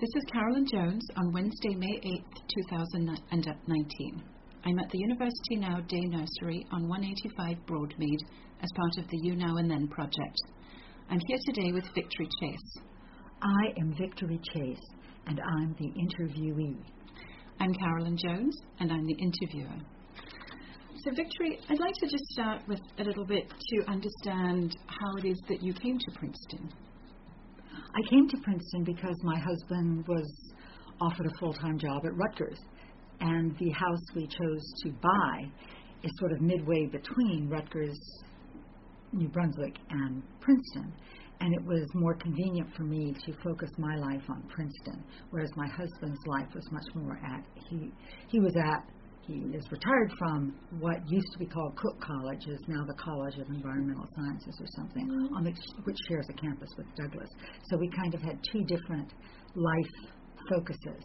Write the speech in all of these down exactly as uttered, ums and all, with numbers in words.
This is Carolyn Jones on Wednesday, May eighth, twenty nineteen. I'm at the University Now Day Nursery on one eighty-five Broadmead as part of the You Now and Then project. I'm here today with Victory Chase. I am Victory Chase, and I'm the interviewee. I'm Carolyn Jones, and I'm the interviewer. So, Victory, I'd like to just start with a little bit to understand how it is that you came to Princeton. I came to Princeton because my husband was offered a full-time job at Rutgers, and the house we chose to buy is sort of midway between Rutgers, New Brunswick, and Princeton, and it was more convenient for me to focus my life on Princeton, whereas my husband's life was much more at, he, he was at, he is retired from what used to be called Cook College, is now the College of Environmental Sciences or something, mm-hmm. on the, which shares a campus with Douglas. So we kind of had two different life focuses.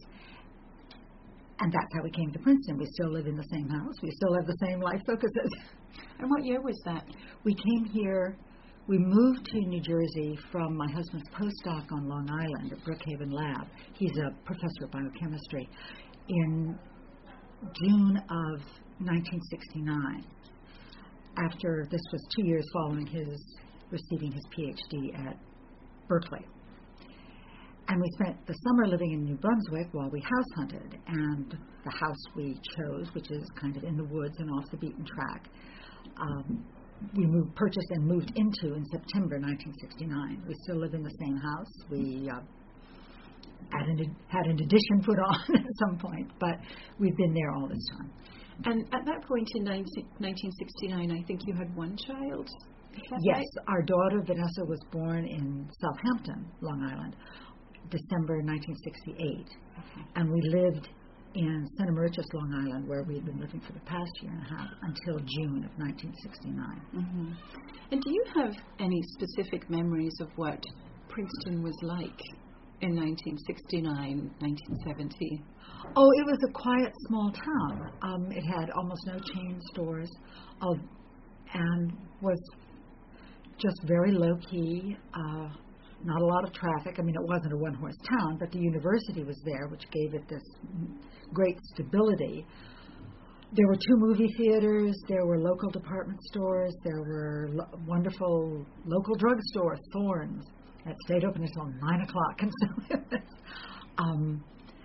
And that's how we came to Princeton. We still live in the same house. We still have the same life focuses. And what year was that? We came here, we moved to New Jersey from my husband's postdoc on Long Island at Brookhaven Lab. He's a professor of biochemistry. In June of nineteen sixty-nine, after this was two years following his receiving his P H D at Berkeley. And we spent the summer living in New Brunswick while we house hunted, and the house we chose, which is kind of in the woods and off the beaten track, um, we moved, purchased and moved into in September nineteen sixty-nine. We still live in the same house. We uh, had, an, had an addition put on at some point, but we've been there all this time. And at that point in nineteen sixty-nine, I think you had one child? Yes, right? Our daughter Vanessa was born in Southampton, Long Island, December nineteen sixty-eight, okay. And we lived in Santa Mauritius, Long Island, where we had been living for the past year and a half until June of nineteen sixty-nine. Mm-hmm. And do you have any specific memories of what Princeton was like in nineteen sixty-nine, nineteen seventy? Oh, it was a quiet, small town. Um, it had almost no chain stores, uh, and was just very low-key. Uh, Not a lot of traffic. I mean, it wasn't a one-horse town, but the university was there, which gave it this great stability. There were two movie theaters. There were local department stores. There were lo- wonderful local drugstore, Thorns, that stayed open until nine o'clock. And so it was, um,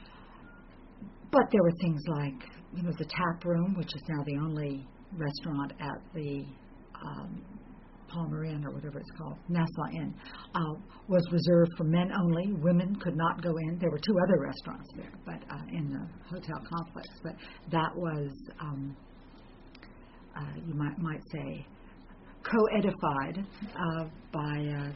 but there were things like, you know, the tap room, which is now the only restaurant at the um, Palmer Inn, or whatever it's called, Nassau Inn, uh, was reserved for men only. Women could not go in. There were two other restaurants there, but uh, in the hotel complex. But that was, um, uh, you might might say, co-edified uh, by uh,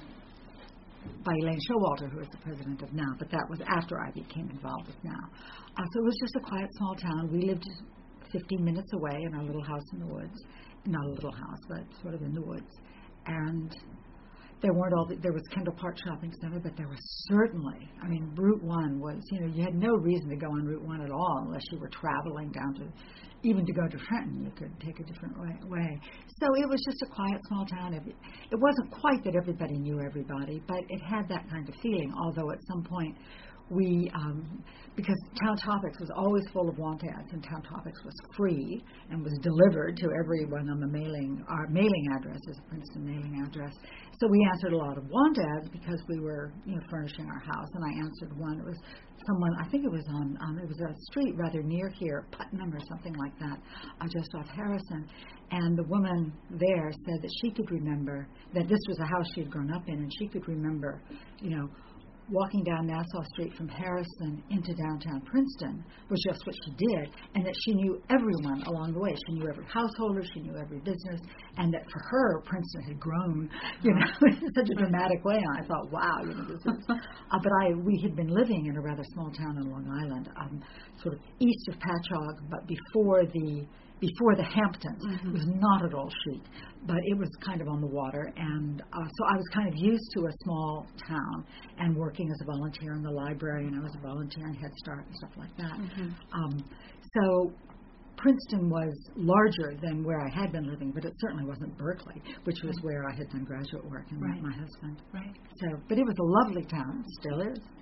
by Elaine Showalter, who is the president of Now. But that was after I became involved with Now. Uh, so it was just a quiet, small town. We lived fifteen minutes away in our little house in the woods. Not a little house, but sort of in the woods. And there weren't all the, there was Kendall Park Shopping Center, but there was certainly, I mean, Route one was, you know, you had no reason to go on Route one at all unless you were traveling down to, even to go to Trenton, you could take a different way. way. So it was just a quiet, small town. It, it wasn't quite that everybody knew everybody, but it had that kind of feeling, although at some point we, um, because Town Topics was always full of want ads, and Town Topics was free and was delivered to everyone on the mailing, our mailing address is a Princeton mailing address. So we answered a lot of want ads because we were, you know, furnishing our house, and I answered one. It was someone, I think it was on, um, it was a street rather near here, Putnam or something like that, uh, just off Harrison. And the woman there said that she could remember that this was a house she had grown up in, and she could remember, you know, walking down Nassau Street from Harrison into downtown Princeton was just what she did, and that she knew everyone along the way. She knew every householder, she knew every business, and that for her, Princeton had grown, you know, in such a dramatic way. And I thought, wow, you know, this is. Uh, but I, we had been living in a rather small town on Long Island, um, sort of east of Patchogue, but before the before the Hamptons. Mm-hmm. It was not at all chic, but it was kind of on the water, and uh, so I was kind of used to a small town and working as a volunteer in the library, and I was a volunteer in Head Start and stuff like that. Mm-hmm. Um, so Princeton was larger than where I had been living, but it certainly wasn't Berkeley, which was where I had done graduate work and right. met my husband. Right. So, but it was a lovely town, still is.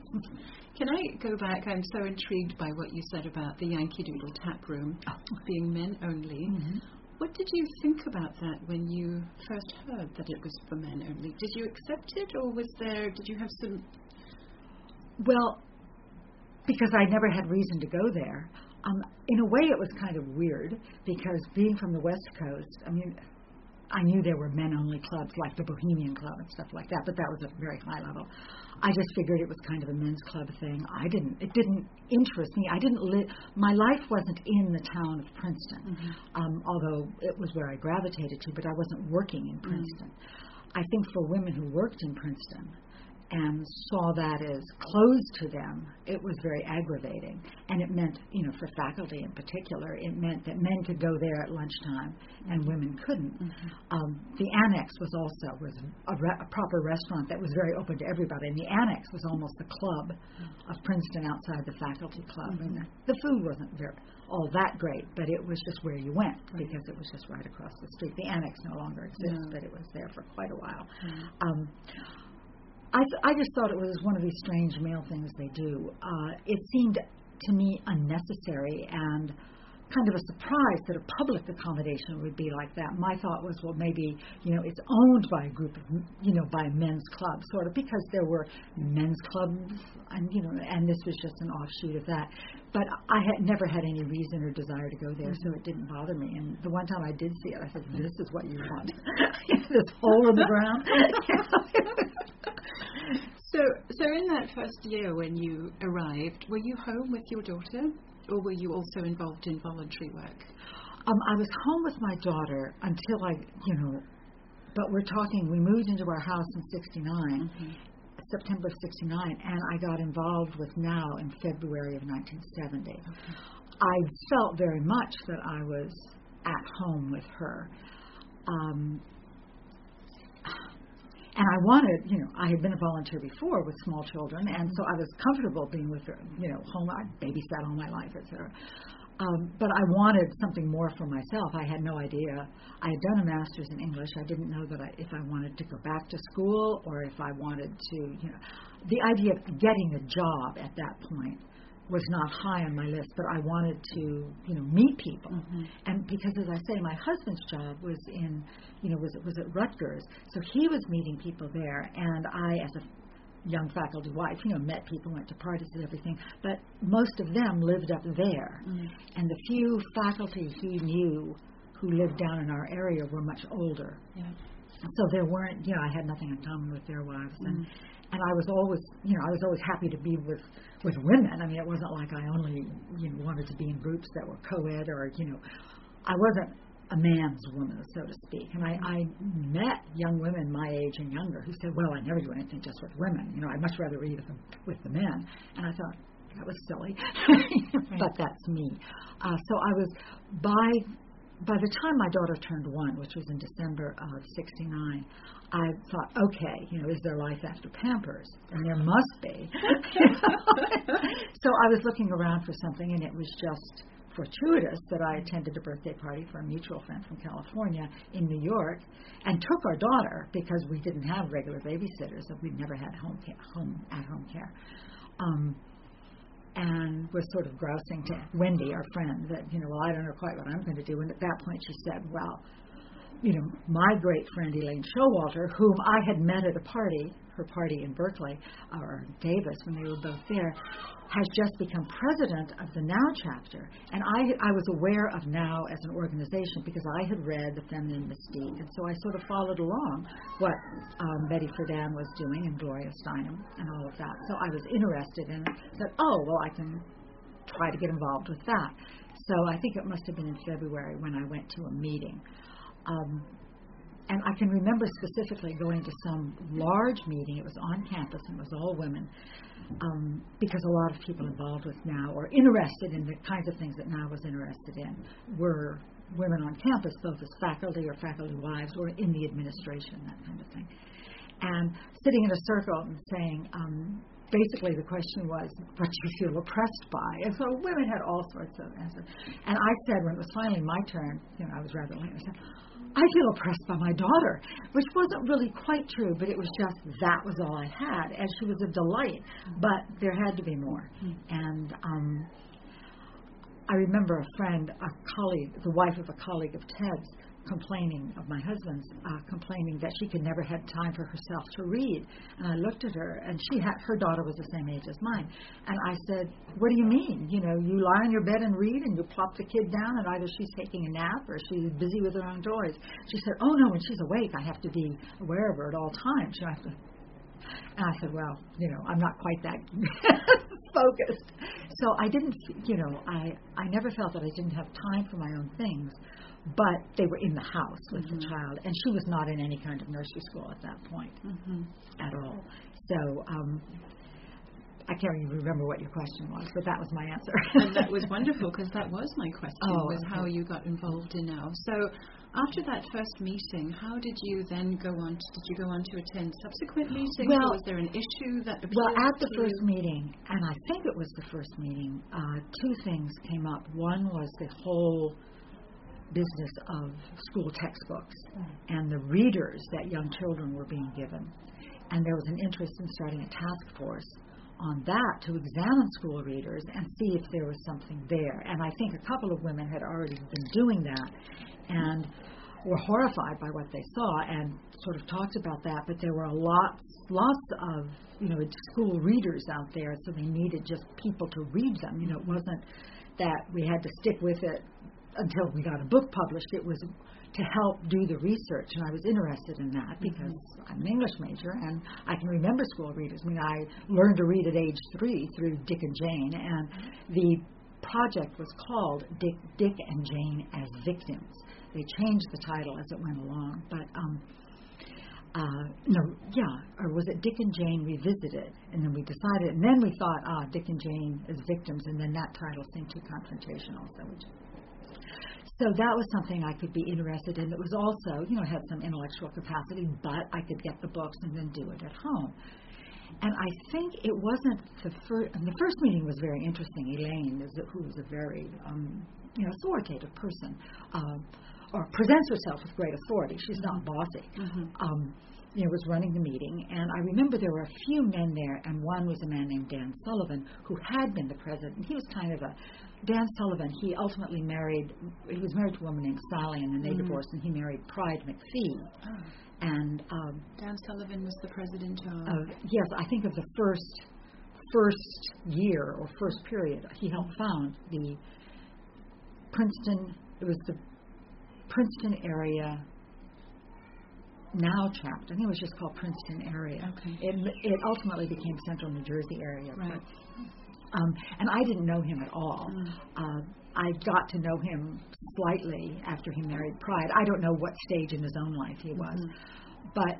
Can I go back? I'm so intrigued by what you said about the Yankee Doodle tap room being men only. Mm-hmm. What did you think about that when you first heard that it was for men only? Did you accept it, or was there, did you have some... Well, because I never had reason to go there. Um, in a way, it was kind of weird, because being from the West Coast, I mean, I knew there were men-only clubs like the Bohemian Club and stuff like that, but that was a very high level. I just figured it was kind of a men's club thing. I didn't, it didn't interest me. I didn't live, my life wasn't in the town of Princeton, mm-hmm. um, although it was where I gravitated to, but I wasn't working in Princeton. Mm-hmm. I think for women who worked in Princeton and saw that as closed to them, it was very aggravating. And it meant, you know, for faculty in particular, it meant that men could go there at lunchtime and women couldn't. Mm-hmm. Um, the Annex was also was a, re- a proper restaurant that was very open to everybody. And the Annex was almost the club mm-hmm. of Princeton outside the faculty club. Mm-hmm. And the, the food wasn't very all that great, but it was just where you went right. because it was just right across the street. The Annex no longer exists, no. but it was there for quite a while. Mm-hmm. Um, I, th- I just thought it was one of these strange male things they do. Uh, it seemed to me unnecessary and kind of a surprise that a public accommodation would be like that. My thought was, well, maybe, you know, it's owned by a group of, you know, by men's clubs, sort of, because there were men's clubs, and, you know, and this was just an offshoot of that. But I had never had any reason or desire to go there, so it didn't bother me. And the one time I did see it, I said, this is what you want. This hole in the ground. So, so in that first year when you arrived, were you home with your daughter, or were you also involved in voluntary work? Um, I was home with my daughter until I, you know, but we're talking, we moved into our house in sixty-nine, mm-hmm. September of sixty-nine, and I got involved with NOW in February of nineteen seventy. Okay. I felt very much that I was at home with her. Um, And I wanted, you know, I had been a volunteer before with small children, and so I was comfortable being with her, you know, home. I babysat all my life, et cetera. Um, but I wanted something more for myself. I had no idea. I had done a master's in English. I didn't know that I, if I wanted to go back to school or if I wanted to, you know, the idea of getting a job at that point was not high on my list, but I wanted to, you know, meet people. Mm-hmm. And because, as I say, my husband's job was in, you know, was was at Rutgers, so he was meeting people there, and I, as a young faculty wife, you know, met people, went to parties and everything, but most of them lived up there. Mm-hmm. And the few faculty he knew who lived down in our area were much older. Yeah. So there weren't, you know, I had nothing in common with their wives, and mm-hmm. and I was always, you know, I was always happy to be with, with women. I mean, it wasn't like I only, you know, wanted to be in groups that were co-ed or, you know, I wasn't a man's woman, so to speak. And I, I met young women my age and younger who said, well, I never do anything just with women. You know, I'd much rather read with, with the men. And I thought, that was silly. But that's me. Uh, so I was, by by the time my daughter turned one, which was in December of sixty-nine, I thought, okay, you know, is there life after Pampers? And there must be. So I was looking around for something, and it was just fortuitous that I attended a birthday party for a mutual friend from California in New York, and took our daughter because we didn't have regular babysitters, and we'd never had home care, home at-home care. Um, and was sort of grousing to Wendy, our friend, that, you know, well, I don't know quite what I'm going to do. And at that point she said, well, you know, my great friend Elaine Showalter, whom I had met at a party, her party in Berkeley, or Davis, when they were both there, has just become president of the NOW chapter. And I I was aware of NOW as an organization because I had read The Feminine Mystique, and so I sort of followed along what um, Betty Friedan was doing and Gloria Steinem and all of that. So I was interested in it. Said, oh, well, I can try to get involved with that. So I think it must have been in February when I went to a meeting. Um, and I can remember specifically going to some large meeting. It was on campus and it was all women, um, because a lot of people involved with NOW or interested in the kinds of things that NOW was interested in were women on campus, both as faculty or faculty wives or in the administration, that kind of thing. And sitting in a circle and saying, um, basically the question was, what do you feel oppressed by? And so women had all sorts of answers. And I said, when it was finally my turn, you know, I was rather late, I said, I feel oppressed by my daughter, which wasn't really quite true, but it was just that was all I had, and she was a delight, but there had to be more. And um, I remember a friend, a colleague, the wife of a colleague of Ted's, complaining, of my husband's, uh, complaining that she could never have time for herself to read. And I looked at her, and she had, her daughter was the same age as mine. And I said, what do you mean? You know, you lie on your bed and read, and you plop the kid down, and either she's taking a nap or she's busy with her own toys. She said, oh, no, when she's awake, I have to be aware of her at all times. You know, I have to. And I said, well, you know, I'm not quite that focused. So I didn't, you know, I, I never felt that I didn't have time for my own things. But they were in the house with mm-hmm. the child, and she was not in any kind of nursery school at that point mm-hmm. at all. So um, I can't even remember what your question was, but that was my answer. And that was wonderful, because that was my question, oh, was okay. how you got involved in Now. So after that first meeting, how did you then go on? To, did you go on to attend subsequent meetings, well, or was there an issue that appealed Well, at the to first you? meeting, and I think it was the first meeting, uh, two things came up. One was the whole business of school textbooks and the readers that young children were being given. And there was an interest in starting a task force on that to examine school readers and see if there was something there. And I think a couple of women had already been doing that and were horrified by what they saw and sort of talked about that, but there were lots, lots of, you know, school readers out there, so they needed just people to read them. You know, it wasn't that we had to stick with it until we got a book published. It was to help do the research, and I was interested in that because mm-hmm. I'm an English major and I can remember school readers. I mean, I learned to read at age three through Dick and Jane, and the project was called Dick, Dick and Jane as Victims. They changed the title as it went along, but um, uh, no, yeah, or was it Dick and Jane Revisited? And then we decided, and then we thought, ah, Dick and Jane as Victims, and then that title seemed too confrontational, so we just So that was something I could be interested in. It was also, you know, had some intellectual capacity, but I could get the books and then do it at home. And I think it wasn't the first, and the first meeting was very interesting. Elaine, is a, who was a very, um, you know, authoritative person, uh, or presents herself with great authority. She's not bossy. Mm-hmm. Um, you know, was running the meeting, and I remember there were a few men there, and one was a man named Dan Sullivan, who had been the president. He was kind of a, Dan Sullivan, he ultimately married, he was married to a woman named Sally, and then they mm-hmm. divorced, and he married Pride McPhee. Oh. And um, Dan Sullivan was the president of? Uh, yes, I think of the first, first year, or first period, he helped found the Princeton, it was the Princeton area now chapter. I think it was just called Princeton area. Okay. It, it ultimately became Central New Jersey area. Right. But, um, and I didn't know him at all. Mm. Uh, I got to know him slightly after he married Pride. I don't know what stage in his own life he was, mm-hmm. but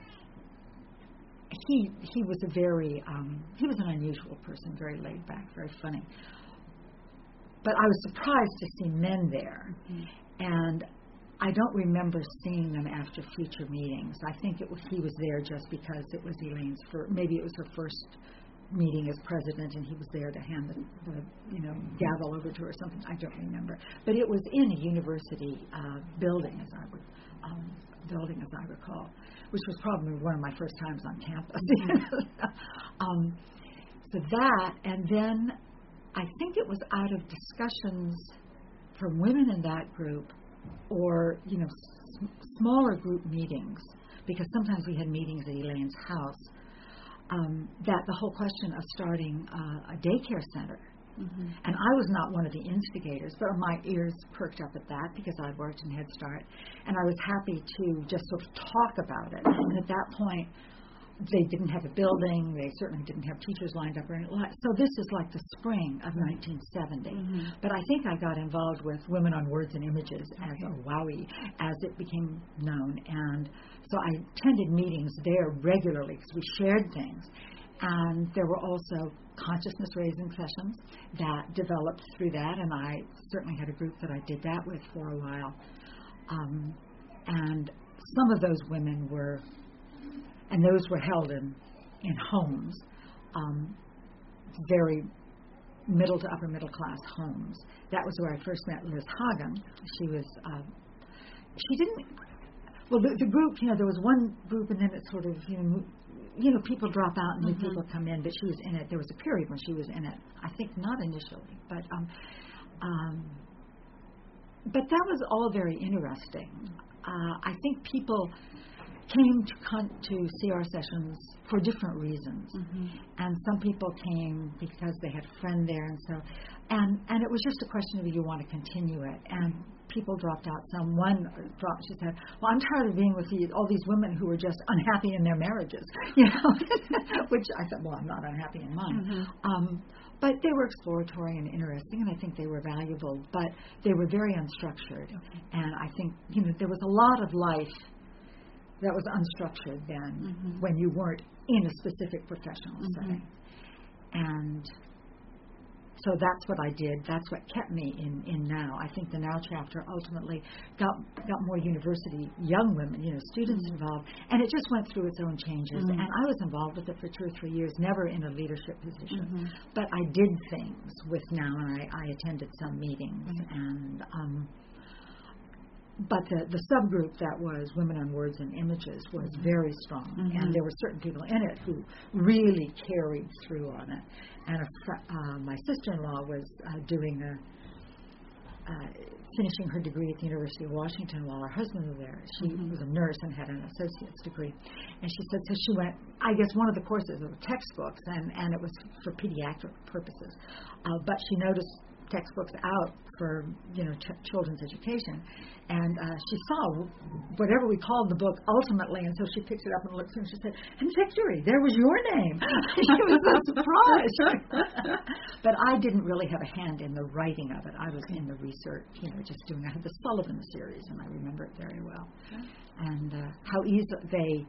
he he was a very um, he was an unusual person, very laid back, very funny. But I was surprised to see men there, mm-hmm. and I don't remember seeing them after future meetings. I think it was, he was there just because it was Elaine's first, maybe it was her first meeting as president, and he was there to hand the, the you know, gavel over to her or something. I don't remember. But it was in a university uh, building, as I would, um, building as I recall, which was probably one of my first times on campus. um, so that, and then I think it was out of discussions from women in that group, or, you know, s- smaller group meetings, because sometimes we had meetings at Elaine's house, um, that the whole question of starting uh, a daycare center. Mm-hmm. And I was not one of the instigators, but my ears perked up at that because I'd worked in Head Start, and I was happy to just sort of talk about it. And at that point, they didn't have a building. They certainly didn't have teachers lined up or anything. So this is like the spring of nineteen seventy. Mm-hmm. But I think I got involved with Women on Words and Images, as okay. or WOWI, as it became known. And so I attended meetings there regularly because we shared things. And there were also consciousness-raising sessions that developed through that, and I certainly had a group that I did that with for a while. Um, and some of those women were... And those were held in, in homes, um, very middle to upper middle class homes. That was where I first met Liz Hagen. She was uh, she didn't. Well, the, the group, you know, there was one group, and then it sort of, you know, you know, people drop out and new mm-hmm. people come in. But she was in it. There was a period when she was in it. I think not initially, but um, um, but that was all very interesting. Uh, I think people came to con- to see our sessions for different reasons, mm-hmm. and some people came because they had a friend there, and so, and and it was just a question of, do you want to continue it? And people dropped out. Someone dropped. She said, "Well, I'm tired of being with these, all these women who are just unhappy in their marriages," you know. Which I said, "Well, I'm not unhappy in mine." Mm-hmm. Um, but they were exploratory and interesting, and I think they were valuable. But they were very unstructured, okay. and I think, you know, there was a lot of life that was unstructured then, mm-hmm. when you weren't in a specific professional mm-hmm. setting. And so that's what I did. That's what kept me in, in Now. I think the Now chapter ultimately got got more university young women, you know, students mm-hmm. involved, and it just went through its own changes. Mm-hmm. And I was involved with it for two or three years, never in a leadership position. Mm-hmm. But I did things with Now, and I, I attended some meetings. Mm-hmm. And um, But the, the subgroup that was Women on Words and Images was mm-hmm. very strong, mm-hmm. and there were certain people in it who really carried through on it. And a fr- uh, my sister-in-law was uh, doing a, uh, finishing her degree at the University of Washington while her husband was there. She mm-hmm. was a nurse and had an associate's degree. And she said, so she went, I guess one of the courses was textbooks, and, and it was for pediatric purposes. Uh, but she noticed textbooks out for, you know, ch- children's education, and uh, she saw whatever we called the book ultimately, and so she picked it up and looked through, and she said, "Infectory, there was your name." She was so surprised. But I didn't really have a hand in the writing of it. I was in the research, you know, just doing. I had the Sullivan series, and I remember it very well. Okay. And uh, how easy they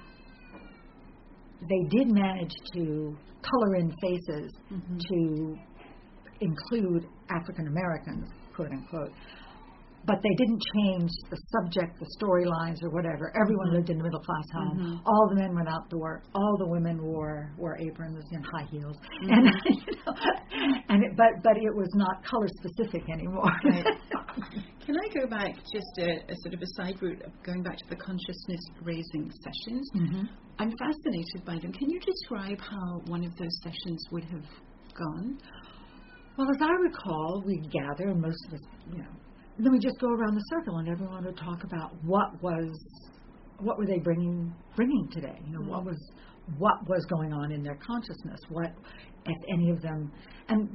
they did manage to color in faces mm-hmm. to include African Americans, quote unquote, but they didn't change the subject, the storylines, or whatever. Everyone mm-hmm. lived in a middle class home. Mm-hmm. All the men went out to work. All the women wore wore aprons and high heels, mm-hmm. and you know, and it, but but it was not color specific anymore. Right. Can I go back just a, a sort of a side route, of going back to the consciousness raising sessions? Mm-hmm. I'm fascinated by them. Can you describe how one of those sessions would have gone? Well, as I recall, we'd gather, and most of us, you know, and then we just go around the circle, and everyone would talk about what was, what were they bringing, bringing today? You know, mm-hmm. what was, what was going on in their consciousness? What, if any of them, and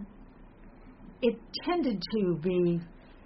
it tended to be,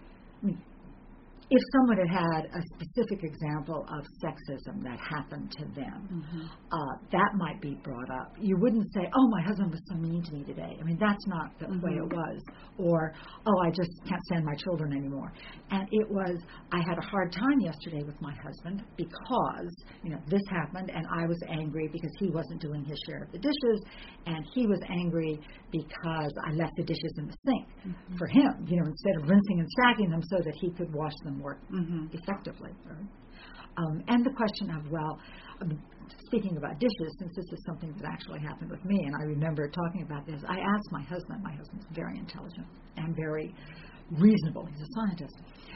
I mean, if someone had had a specific example of sexism that happened to them, mm-hmm. uh, that might be brought up. You wouldn't say, "Oh, my husband was so mean to me today." I mean, that's not the mm-hmm. way it was. Or, "Oh, I just can't stand my children anymore." And it was, "I had a hard time yesterday with my husband because, you know, this happened, and I was angry because he wasn't doing his share of the dishes, and he was angry because I left the dishes in the sink mm-hmm. for him, you know, instead of rinsing and stacking them so that he could wash them more mm-hmm. effectively." Right? Um, and the question of, well, um, speaking about dishes, since this is something that actually happened with me, and I remember talking about this, I asked my husband, my husband's very intelligent and very reasonable, he's a scientist,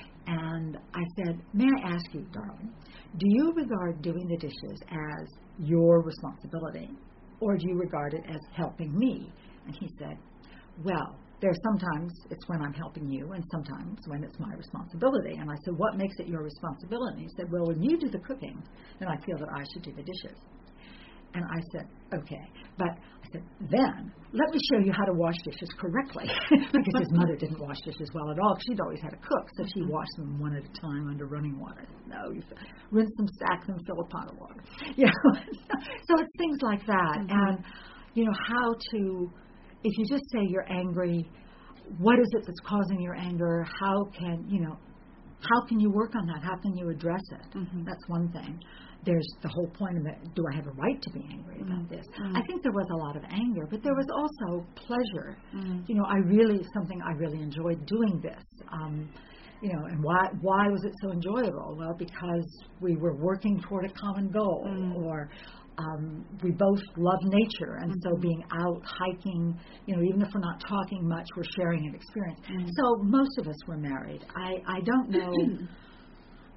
and I said, "May I ask you, darling, do you regard doing the dishes as your responsibility, or do you regard it as helping me?" And he said, "Well, there's sometimes it's when I'm helping you, and sometimes when it's my responsibility." And I said, "What makes it your responsibility?" He said, "Well, when you do the cooking, then I feel that I should do the dishes." And I said, "Okay." But I said, "Then let me show you how to wash dishes correctly." Because his mother didn't wash dishes well at all. She'd always had a cook, so she washed them one at a time under running water. No, you rinse them, stack them, fill a pot of water. You know? So it's things like that. Mm-hmm. And, you know, how to... If you just say you're angry, what is it that's causing your anger? How can, you know, how can you work on that? How can you address it? Mm-hmm. That's one thing. There's the whole point of it, do I have a right to be angry mm-hmm. about this? Mm-hmm. I think there was a lot of anger, but there was also pleasure. Mm-hmm. You know, I really, something I really enjoyed doing this. Um, you know, and why why was it so enjoyable? Well, because we were working toward a common goal, mm-hmm. or Um, we both love nature, and mm-hmm. so being out hiking, you know, even if we're not talking much, we're sharing an experience. Mm-hmm. So most of us were married. I, I don't know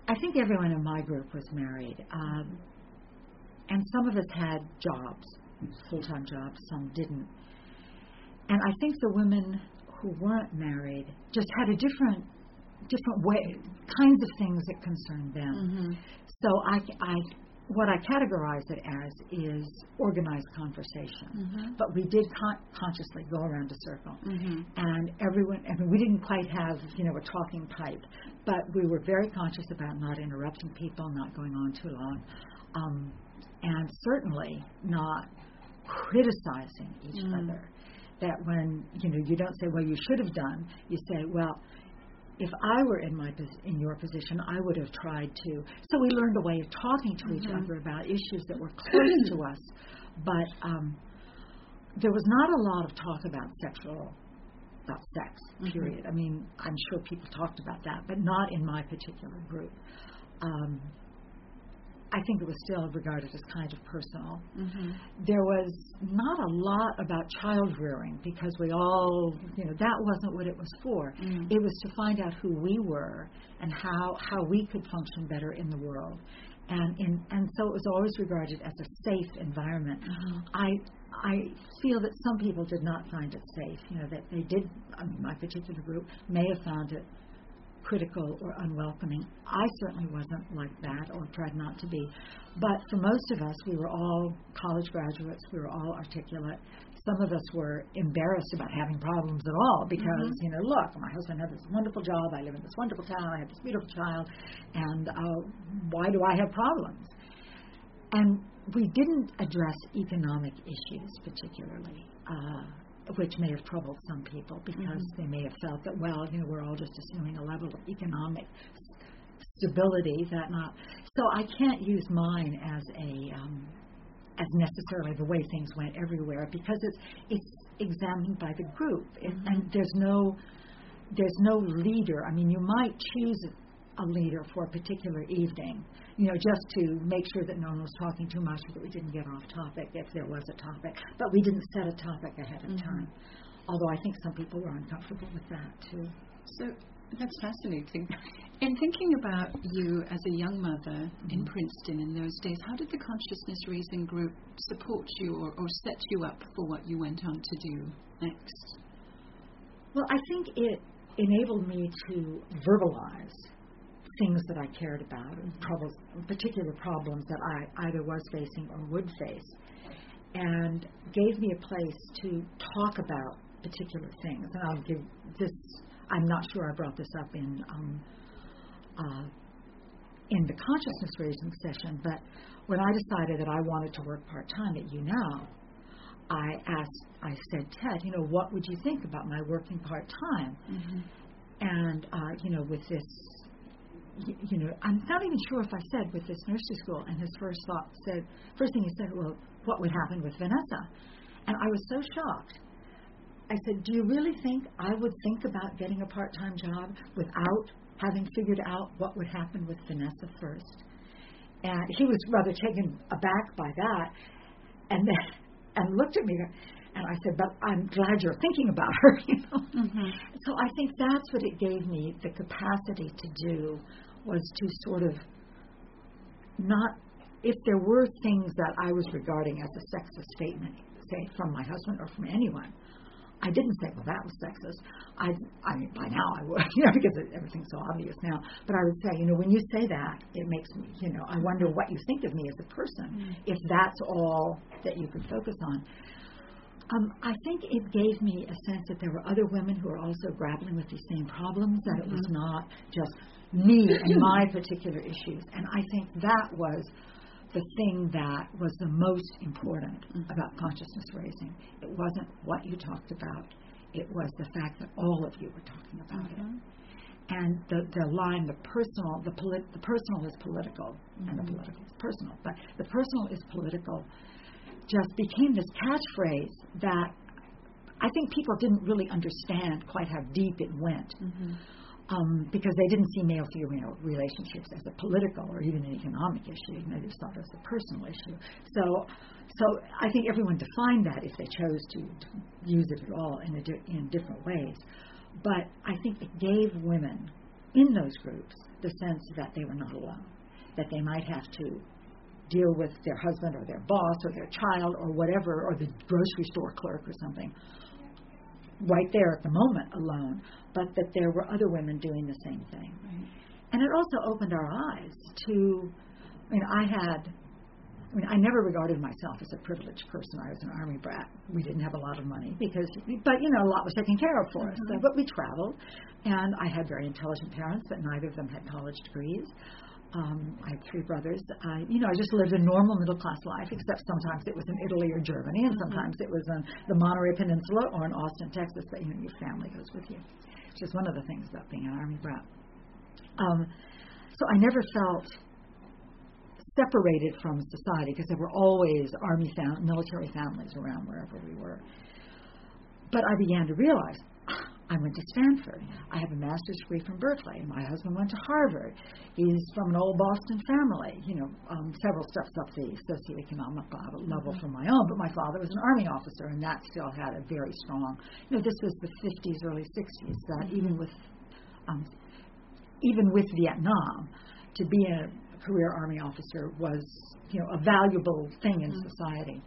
I think everyone in my group was married. Um, and some of us had jobs, full-time jobs, some didn't. And I think the women who weren't married just had a different different way, kinds of things that concerned them. Mm-hmm. So I, I, what I categorize it as is organized conversation. Mm-hmm. But we did con- consciously go around a circle. Mm-hmm. And everyone, I mean, we didn't quite have, you know, a talking pipe, but we were very conscious about not interrupting people, not going on too long, um, and certainly not criticizing each mm. other. That when, you know, you don't say, well, you should have done, you say, well, if I were in my in your position, I would have tried to. So we learned a way of talking to mm-hmm. each other about issues that were close to us. But um, there was not a lot of talk about sexual, about sex, period. Mm-hmm. I mean, I'm sure people talked about that, but not in my particular group. Um, I think it was still regarded as kind of personal. Mm-hmm. There was not a lot about child rearing because we all, you know, that wasn't what it was for. Mm-hmm. It was to find out who we were and how, how we could function better in the world. And in, and so it was always regarded as a safe environment. Mm-hmm. I I feel that some people did not find it safe. You know, that they did, I mean, my particular group may have found it critical or unwelcoming. I certainly wasn't like that or tried not to be. But for most of us, we were all college graduates. We were all articulate. Some of us were embarrassed about having problems at all because, mm-hmm. you know, look, my husband had this wonderful job. I live in this wonderful town. I have this beautiful child. And uh, why do I have problems? And we didn't address economic issues particularly. Uh, which may have troubled some people because mm-hmm. they may have felt that, well, you know, we're all just assuming a level of economic stability that not. So I can't use mine as a um, as necessarily the way things went everywhere because it's it's examined by the group it, mm-hmm. and there's no there's no leader. I mean, you might choose a leader for a particular evening, you know, just to make sure that no one was talking too much, that we didn't get off topic if there was a topic. But we didn't set a topic ahead of mm-hmm. time, although I think some people were uncomfortable with that, too. So that's fascinating. In thinking about you as a young mother mm-hmm. in Princeton in those days, how did the consciousness raising group support you or, or set you up for what you went on to do next? Well, I think it enabled me to verbalize things that I cared about, and troubles, particular problems that I either was facing or would face, and gave me a place to talk about particular things. And I'll give this, I'm not sure I brought this up in um, uh, in the consciousness raising session, but when I decided that I wanted to work part-time at U Now, I asked, I said, Ted, you know, what would you think about my working part-time? Mm-hmm. And, uh, you know, with this, you know, I'm not even sure if I said with this nursery school, and his first thought said, first thing he said, well, what would happen with Vanessa? And I was so shocked. I said, do you really think I would think about getting a part-time job without having figured out what would happen with Vanessa first? And he was rather taken aback by that, and then, and looked at me, and I said, but I'm glad you're thinking about her, you know. Mm-hmm. So I think that's what it gave me the capacity to do, was to sort of not, if there were things that I was regarding as a sexist statement, say from my husband or from anyone, I didn't say, well, that was sexist. I, I mean, by now I would, you know, because everything's so obvious now. But I would say, you know, when you say that, it makes me, you know, I wonder what you think of me as a person, mm-hmm. if that's all that you could focus on. Um, I think it gave me a sense that there were other women who were also grappling with these same problems, that mm-hmm. it was not just me and my particular issues. And I think that was the thing that was the most important mm-hmm. about consciousness raising. It wasn't what you talked about. It was the fact that all of you were talking about mm-hmm. it. And the, the line, the personal, the, polit- the personal is political, mm-hmm. and the political is personal. But the personal is political just became this catchphrase that I think people didn't really understand quite how deep it went. Mm-hmm. Um, because they didn't see male-female relationships as a political or even an economic issue. They just thought it was a personal issue. So so I think everyone defined that if they chose to, to use it at all in, a di- in different ways. But I think it gave women in those groups the sense that they were not alone, that they might have to deal with their husband or their boss or their child or whatever, or the grocery store clerk or something, right there at the moment alone, but that there were other women doing the same thing. Right. And it also opened our eyes to, I mean, I had, I mean, I never regarded myself as a privileged person. I was an Army brat. We didn't have a lot of money because, but, you know, a lot was taken care of for us. Mm-hmm. So, but we traveled, and I had very intelligent parents, but neither of them had college degrees. Um, I had three brothers. I, you know, I just lived a normal middle-class life, except sometimes it was in Italy or Germany, and sometimes it was on the Monterey Peninsula or in Austin, Texas, but, you know, your family goes with you, which is one of the things about being an Army brat. Um, so I never felt separated from society because there were always Army fam- military families around wherever we were. But I began to realize, I went to Stanford. I have a master's degree from Berkeley. My husband went to Harvard. He's from an old Boston family, you know, um, several steps up the socioeconomic level from my own. But my father was an Army officer, and that still had a very strong, you know, this was the fifties, early sixties, that even with, um, even with Vietnam, to be a career Army officer was, you know, a valuable thing in mm-hmm. society.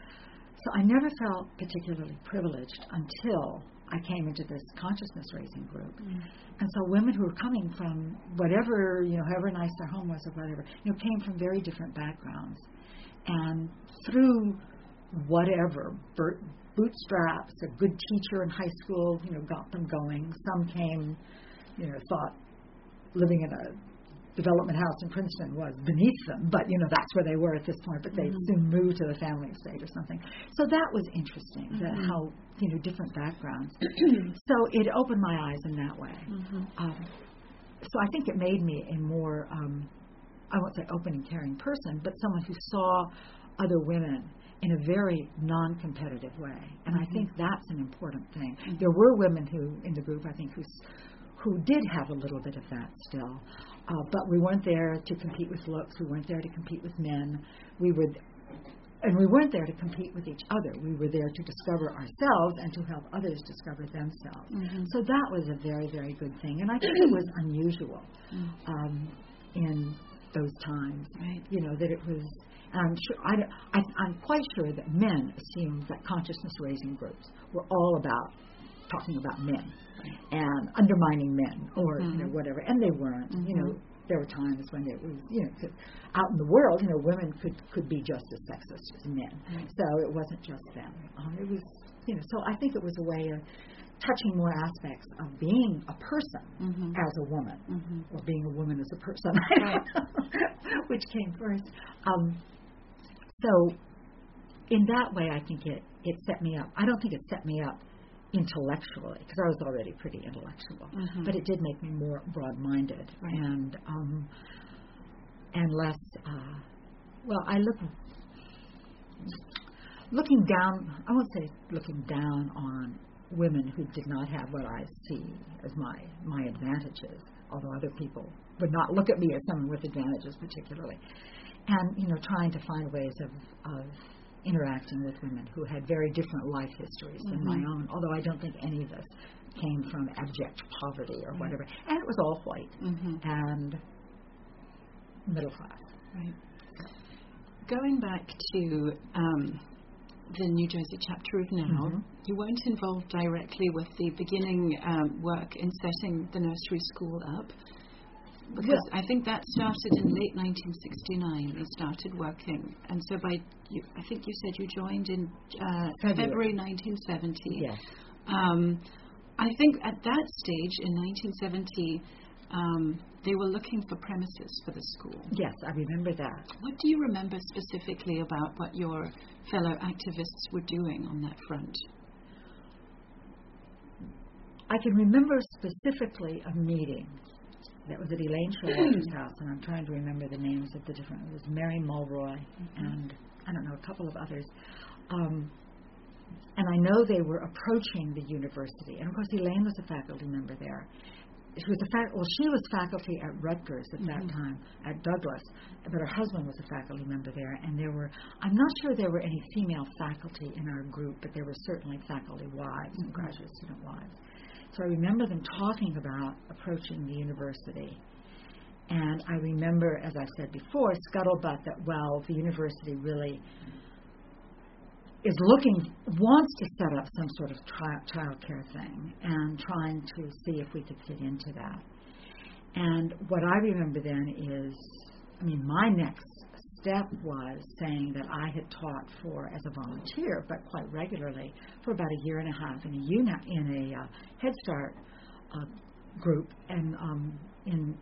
So I never felt particularly privileged until I came into this consciousness raising group. Mm-hmm. And so women who were coming from whatever, you know, however nice their home was or whatever, you know, came from very different backgrounds. And through whatever, bootstraps, a good teacher in high school, you know, got them going. Some came, you know, thought living in a development house in Princeton was beneath them, but, you know, that's where they were at this point, but they mm-hmm. soon moved to the family estate or something. So that was interesting, mm-hmm. that how, you know, different backgrounds. So it opened my eyes in that way. Mm-hmm. Um, so I think it made me a more, um, I won't say open and caring person, but someone who saw other women in a very non-competitive way. And mm-hmm. I think that's an important thing. Mm-hmm. There were women who, in the group, I think, who who did have a little bit of that still. Uh, but we weren't there to compete with looks. We weren't there to compete with men. We were, and we weren't there to compete with each other. We were there to discover ourselves and to help others discover themselves. Mm-hmm. So that was a very, very good thing. And I think it was unusual um, in those times. Right. You know, that it was, and I'm sure, I, I, I'm quite sure that men assumed that consciousness raising groups were all about talking about men and undermining men or mm-hmm. you know whatever, and they weren't. Mm-hmm. You know, there were times when it was, you know, out in the world, you know, women could could be just as sexist as men. Mm-hmm. So it wasn't just them. Um, it was, you know, so I think it was a way of touching more aspects of being a person mm-hmm. as a woman, mm-hmm. or being a woman as a person, right. which came first. Um, so in that way, I think it it set me up. I don't think it set me up intellectually, because I was already pretty intellectual, mm-hmm. but it did make me more broad-minded, right. and um, and less. Uh, well, I look looking down. I won't say looking down on women who did not have what I see as my my advantages, although other people would not look at me as someone with advantages particularly, and you know, trying to find ways of of interacting with women who had very different life histories mm-hmm. than my own, although I don't think any of us came from abject poverty or right. whatever. And it was all white mm-hmm. and middle class. Right. Going back to um, the New Jersey chapter of NOW, mm-hmm. you weren't involved directly with the beginning um, work in setting the nursery school up, because well, I think that started in late nineteen sixty-nine. They started working, and so by you, I think you said you joined in uh, February. February nineteen seventy. Yes. Um, I think at that stage in nineteen seventy, um, they were looking for premises for the school. Yes, I remember that. What do you remember specifically about what your fellow activists were doing on that front? I can remember specifically a meeting that was at Elaine Showalter's house, and I'm trying to remember the names of the different. It was Mary Mulroy mm-hmm. and I don't know, a couple of others. Um, and I know they were approaching the university, and of course Elaine was a faculty member there. She was a fac- well, she was faculty at Rutgers at mm-hmm. that time, at Douglas, but her husband was a faculty member there, and there were, I'm not sure there were any female faculty in our group, but there were certainly faculty wives mm-hmm. and graduate student wives. So I remember them talking about approaching the university. And I remember, as I said before, scuttlebutt that, well, the university really is looking, wants to set up some sort of child, child care thing and trying to see if we could fit into that. And what I remember then is, I mean, my next step was saying that I had taught for, as a volunteer, but quite regularly, for about a year and a half in a, uni, in a uh, Head Start uh, group and um, in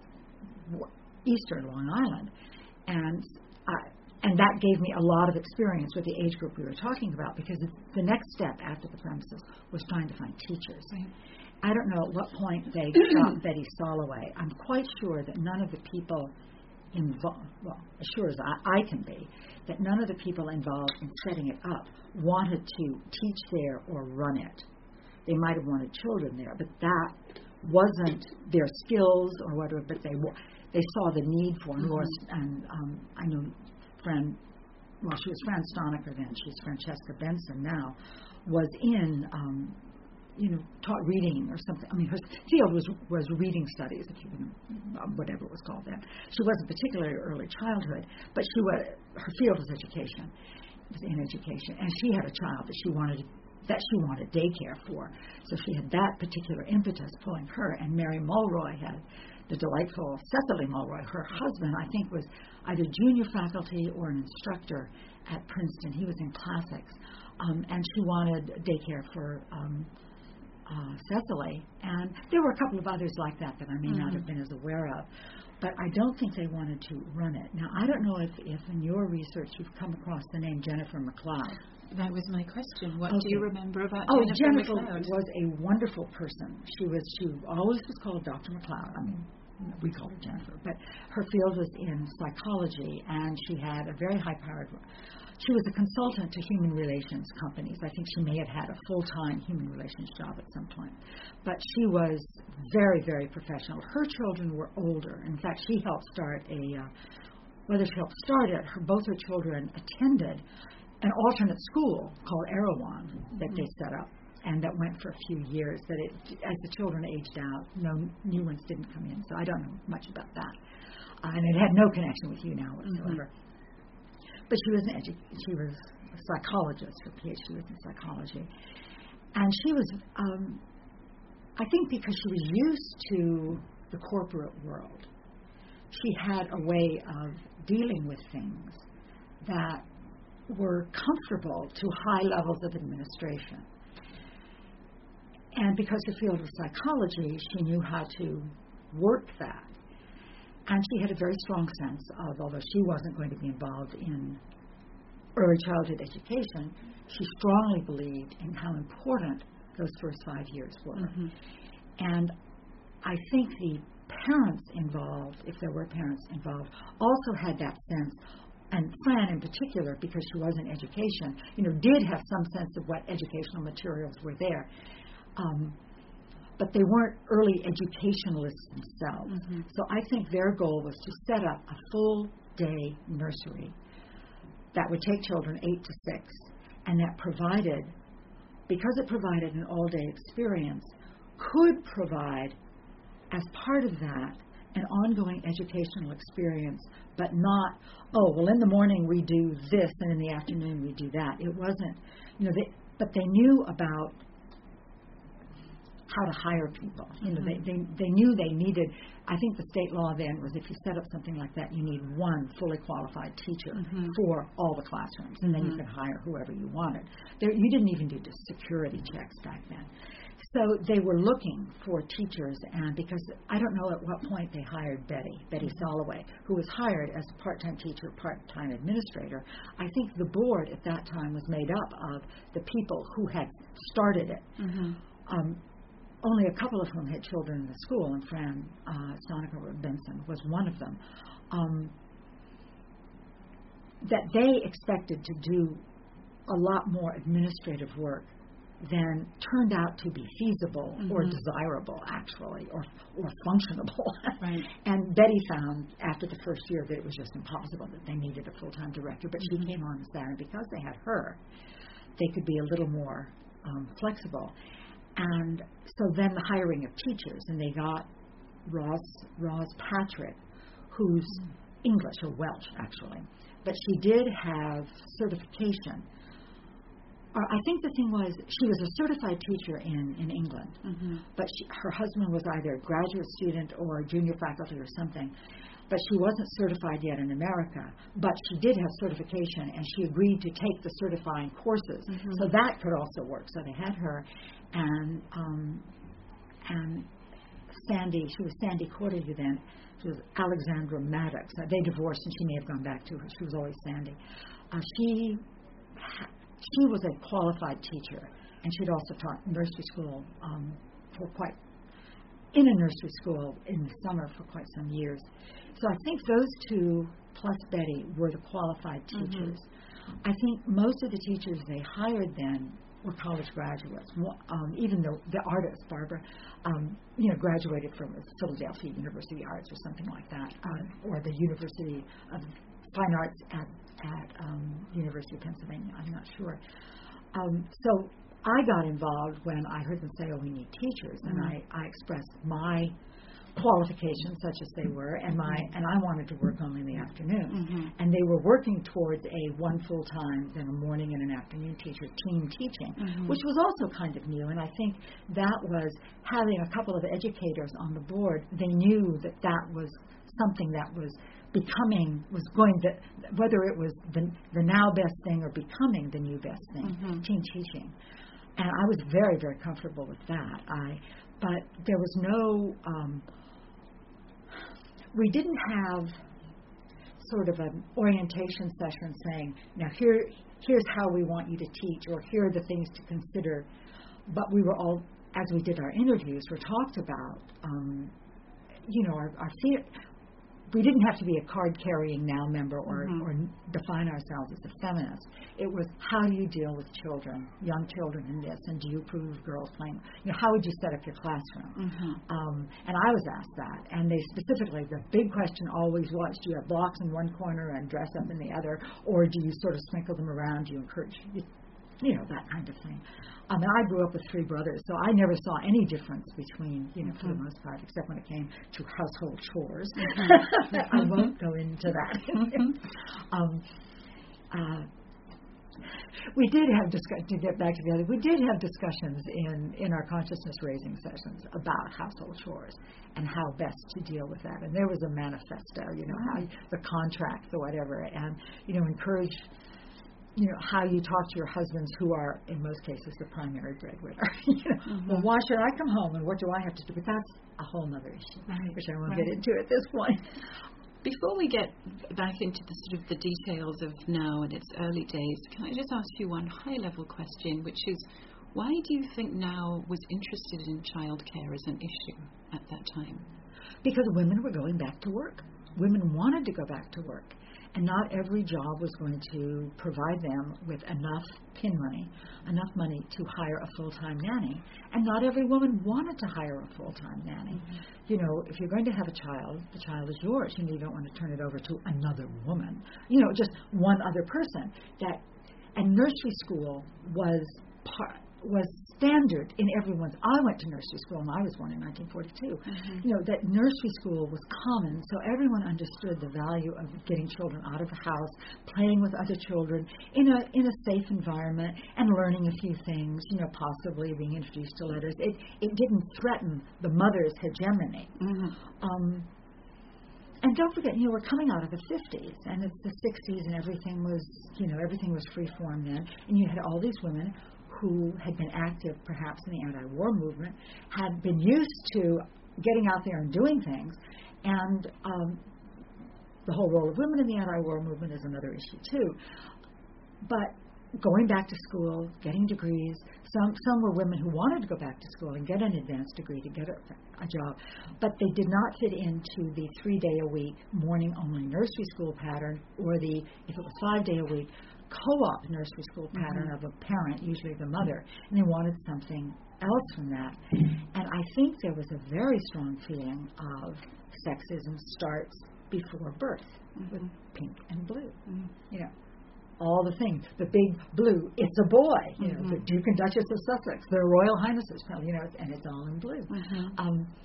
Eastern Long Island. And I, And that gave me a lot of experience with the age group we were talking about, because the next step after the premises was trying to find teachers. Right. I don't know at what point they got Betty Soloway. I'm quite sure that none of the people involved, well, as sure as I, I can be, that none of the people involved in setting it up wanted to teach there or run it. They might have wanted children there, but that wasn't their skills or whatever, but they they saw the need for it. Mm-hmm. And um, I know Fran, well, she was Fran Stonecker then, she's Francesca Benson now, was in, um, you know, taught reading or something. I mean, her field was was reading studies, if you can, whatever it was called then. She wasn't particularly early childhood, but she was, her field was education, was in education, and she had a child that she wanted that she wanted daycare for. So she had that particular impetus pulling her, and Mary Mulroy had the delightful Cecily Mulroy. Her husband, I think, was either junior faculty or an instructor at Princeton. He was in classics. Um, and she wanted daycare for um, uh, Cecily. And there were a couple of others like that that I may mm-hmm. not have been as aware of. But I don't think they wanted to run it. Now, I don't know if, if in your research you've come across the name Jennifer McLeod. That was my question. What okay. do you remember about oh, Jennifer, Jennifer McLeod? was a wonderful person. She was she always was called Doctor McLeod. I mean, we called her Jennifer, but her field was in psychology, and she had a very high-powered. She was a consultant to human relations companies. I think she may have had a full-time human relations job at some point, but she was very, very professional. Her children were older. In fact, she helped start a. Uh, whether she helped start it, her both her children attended an alternate school called Erewhon that they set up, and that went for a few years. That it, as the children aged out, no new ones didn't come in. So I don't know much about that, uh, and it had no connection with you now whatsoever. Mm-hmm. But she was an edu- she was a psychologist. Her PhD was in psychology, and she was, um, I think, because she was used to the corporate world, she had a way of dealing with things that were comfortable to high levels of administration. And because her field was psychology, she knew how to work that. And she had a very strong sense of, although she wasn't going to be involved in early childhood education, she strongly believed in how important those first five years were. Mm-hmm. And I think the parents involved, if there were parents involved, also had that sense. And Fran in particular, because she was in education, you know, did have some sense of what educational materials were there. Um, but they weren't early educationalists themselves. Mm-hmm. So I think their goal was to set up a full-day nursery that would take children eight to six, and that provided, because it provided an all-day experience, could provide, as part of that, an ongoing educational experience, but not, oh, well, in the morning we do this, and in the afternoon we do that. It wasn't, you know, they, but they knew about how to hire people. You know, mm-hmm. they, they they knew they needed, I think the state law then was if you set up something like that, you need one fully qualified teacher mm-hmm. for all the classrooms, and then mm-hmm. you could hire whoever you wanted. There, you didn't even do the security checks back then. So they were looking for teachers, and because I don't know at what point they hired Betty, Betty Soloway, who was hired as a part-time teacher, part-time administrator. I think the board at that time was made up of the people who had started it. Mm-hmm. Um, only a couple of whom had children in the school, and Fran uh, Stonecker Benson was one of them. Um, that they expected to do a lot more administrative work than turned out to be feasible mm-hmm. or desirable, actually, or or functionable. Right. And Betty found after the first year that it was just impossible, that they needed a full-time director. But mm-hmm. she came on as that, and because they had her, they could be a little more um, flexible. And so then the hiring of teachers, and they got Ross Ross Patrick who's English or Welsh, actually. But she did have certification. Or I think the thing was, she was a certified teacher in, in England, mm-hmm. but she, her husband was either a graduate student or junior faculty or something. But she wasn't certified yet in America. But she did have certification, and she agreed to take the certifying courses. Mm-hmm. So that could also work. So they had her, and um, and Sandy, she was Sandy Cordery then. She was Alexandra Maddox. Uh, they divorced, and she may have gone back to her. She was always Sandy. Uh, she she was a qualified teacher, and she'd also taught nursery school um, for quite in a nursery school in the summer for quite some years. So I think those two, plus Betty, were the qualified teachers. Mm-hmm. I think most of the teachers they hired then were college graduates. Um, even though the artist, Barbara, um, you know, graduated from Philadelphia University of Arts or something like that, uh, or the University of Fine Arts at, at um, University of Pennsylvania. I'm not sure. Um, so I got involved when I heard them say, oh, we need teachers, and mm-hmm. I, I expressed my qualifications, such as they were, and my and I wanted to work only in the afternoon. Mm-hmm. And they were working towards a one full-time, then a morning and an afternoon teacher, team teaching, mm-hmm. which was also kind of new. And I think that was having a couple of educators on the board. They knew that that was something that was becoming, was going to, whether it was the, the now best thing or becoming the new best thing, mm-hmm. team teaching. And I was very, very comfortable with that. I, but there was no, um, we didn't have sort of an orientation session saying, now here, here's how we want you to teach, or here are the things to consider. But we were all, as we did our interviews, were talked about, um, you know, our, our theater. We didn't have to be a card-carrying now member or, mm-hmm. or define ourselves as a feminist. It was, how do you deal with children, young children in this, and do you approve of girls playing? You know, how would you set up your classroom? Mm-hmm. Um, and I was asked that, and they specifically, the big question always was, do you have blocks in one corner and dress up in the other, or do you sort of sprinkle them around, do you encourage, you, you know, that kind of thing. Um, and I grew up with three brothers, so I never saw any difference between, you know, mm-hmm. for the most part, except when it came to household chores. Mm-hmm. I won't go into that. Mm-hmm. um, uh, we did have discuss to get back to the other. We did have discussions in, in our consciousness raising sessions about household chores and how best to deal with that. And there was a manifesto, you know, how the contracts or whatever, and you know, encourage. You know, how you talk to your husbands who are, in most cases, the primary breadwinner. you know, mm-hmm. Well, why should I come home and what do I have to do? But that's a whole other issue, right. which I won't right. get into at this point. Before we get back into the sort of the details of now and its early days, can I just ask you one high-level question, which is, why do you think Now was interested in childcare as an issue at that time? Because women were going back to work. Women wanted to go back to work. And not every job was going to provide them with enough pin money, enough money to hire a full-time nanny. And not every woman wanted to hire a full-time nanny. Mm-hmm. You know, if you're going to have a child, the child is yours. You know, you don't want to turn it over to another woman. You know, just one other person. That, and nursery school was part, was standard in everyone's. I went to nursery school and I was born in nineteen forty-two. Mm-hmm. You know, that nursery school was common, so everyone understood the value of getting children out of the house, playing with other children in a in a safe environment, and learning a few things. You know, possibly being introduced to letters. It it didn't threaten the mother's hegemony. Mm-hmm. Um, and don't forget, you know, we're coming out of the fifties, and it's the sixties, and everything was, you know, everything was free form then, and you had all these women who had been active perhaps in the anti-war movement, had been used to getting out there and doing things, and um, the whole role of women in the anti-war movement is another issue too. But going back to school, getting degrees, some some were women who wanted to go back to school and get an advanced degree to get a, a job, but they did not fit into the three-day-a-week, morning-only nursery school pattern, or the, if it was five-day-a-week, co-op nursery school pattern mm-hmm. of a parent, usually the mother, and they wanted something else from that. And I think there was a very strong feeling of sexism starts before birth, mm-hmm. with pink and blue. Mm-hmm. You know, all the things. The big blue, it's a boy. You know, mm-hmm. the Duke and Duchess of Sussex, their Royal Highnesses, you know, and it's all in blue. Mm-hmm. Um,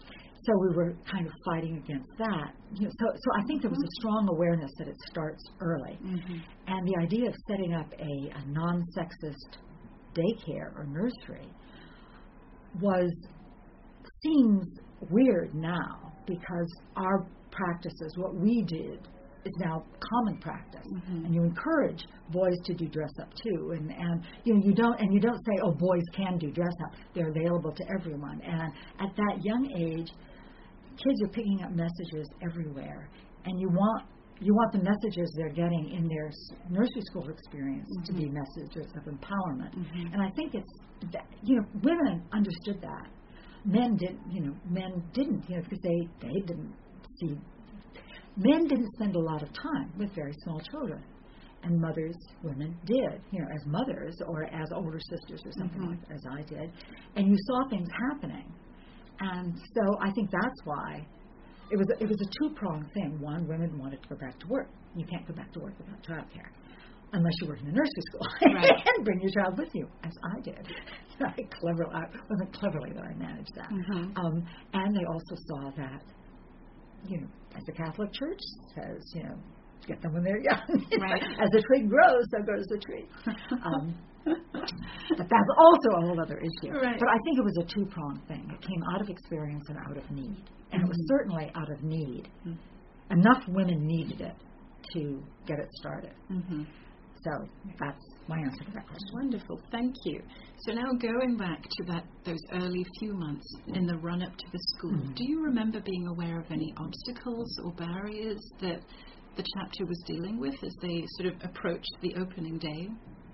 so we were kind of fighting against that. You know, so, so I think there was a strong awareness that it starts early. Mm-hmm. And the idea of setting up a, a non-sexist daycare or nursery was, seems weird now, because our practices, what we did, is now common practice, mm-hmm. and you encourage boys to do dress up too, and and you know you don't and you don't say, oh, boys can do dress up. They're available to everyone, and at that young age, kids are picking up messages everywhere, and you want you want the messages they're getting in their nursery school experience mm-hmm. to be messages of empowerment, mm-hmm. and I think it's that, you know women understood that, men didn't you know men didn't you know because they they didn't see. Men didn't spend a lot of time with very small children, and mothers, women did, you know, as mothers or as older sisters or something mm-hmm. like that, as I did, and you saw things happening, and so I think that's why it was it was a two-pronged thing. One, women wanted to go back to work. You can't go back to work without childcare, unless you work in a nursery school right. and bring your child with you, as I did. I clever, I wasn't cleverly that I managed that, mm-hmm. um, and they also saw that. You know, as the Catholic Church says, you know, get them when they're young. Right. As the tree grows, so grows the tree. Um, but that's also a whole other issue. Right. But I think it was a two-pronged thing. It came out of experience and out of need. And mm-hmm. it was certainly out of need. Mm-hmm. Enough women needed it to get it started. Mm-hmm. So that's my answer to that question. Wonderful, thank you. So now going back to that those early few months in the run-up to the school, mm-hmm. do you remember being aware of any obstacles or barriers that the chapter was dealing with as they sort of approached the opening day?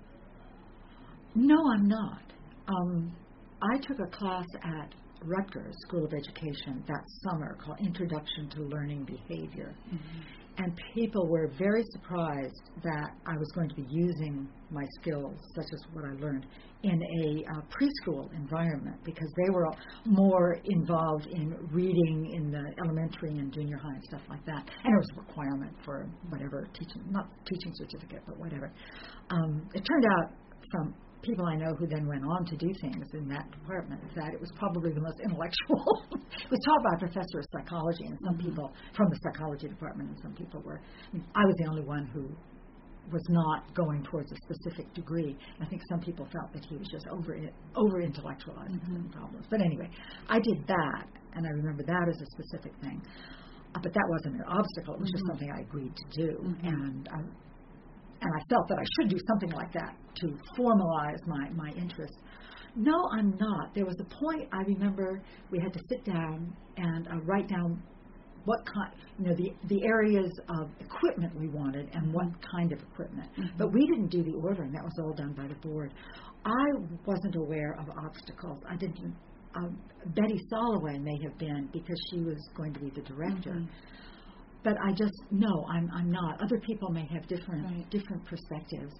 No, I'm not. Um, I took a class at Rutgers School of Education that summer called Introduction to Learning Behavior. Mm-hmm. And people were very surprised that I was going to be using my skills, such as what I learned, in a uh, preschool environment, because they were more involved in reading in the elementary and junior high and stuff like that. And it was a requirement for whatever teaching, not teaching certificate, but whatever. Um, it turned out from people I know who then went on to do things in that department, that it was probably the most intellectual. It was taught by a professor of psychology, and some mm-hmm. people from the psychology department, and some people were. I mean, I was the only one who was not going towards a specific degree. I think some people felt that he was just over over intellectualizing mm-hmm. some problems. But anyway, I did that, and I remember that as a specific thing. Uh, but that wasn't an obstacle. It was mm-hmm. just something I agreed to do, mm-hmm. and. Um, And I felt that I should do something like that to formalize my, my interest. No, I'm not. There was a point I remember we had to sit down and uh, write down what kind, you know, the, the areas of equipment we wanted and what kind of equipment. Mm-hmm. But we didn't do the ordering. That was all done by the board. I wasn't aware of obstacles. I didn't. Um, Betty Soloway may have been, because she was going to be the director. Mm-hmm. But I just, no, I'm I'm not. Other people may have different right. different perspectives.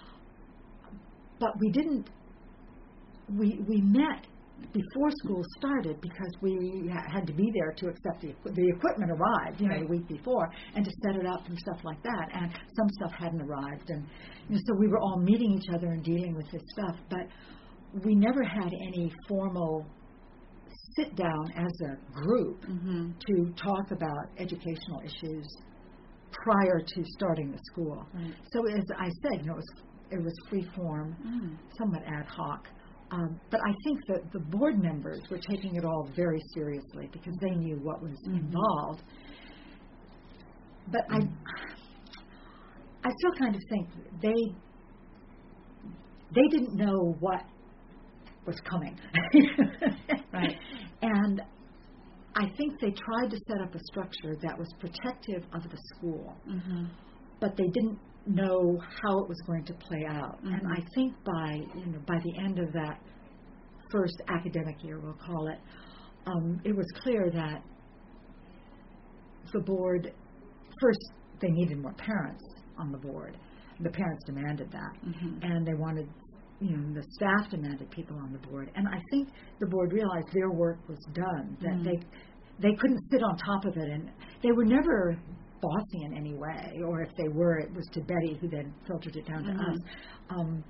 But we didn't, we we met before school started, because we had to be there to accept the, the equipment arrived, you know, right. the week before, and to set it up and stuff like that. And some stuff hadn't arrived. And you know, so we were all meeting each other and dealing with this stuff. But we never had any formal sit down as a group mm-hmm. to talk about educational issues prior to starting the school. Right. So as I said, you know, it was, it was free form, mm. somewhat ad hoc. Um, but I think that the board members were taking it all very seriously, because they knew what was mm-hmm. involved. But mm. I, I still kind of think they, they didn't know what was coming. Right. And I think they tried to set up a structure that was protective of the school, mm-hmm. but they didn't know how it was going to play out. Mm-hmm. And I think by you know by the end of that first academic year, we'll call it, um, it was clear that the board, first, they needed more parents on the board. The parents demanded that, mm-hmm. and they wanted, you know, the staff demanded people on the board. And I think the board realized their work was done, that mm-hmm. they they couldn't sit on top of it, and they were never bossy in any way, or if they were, it was to Betty, who then filtered it down mm-hmm. to us. Um,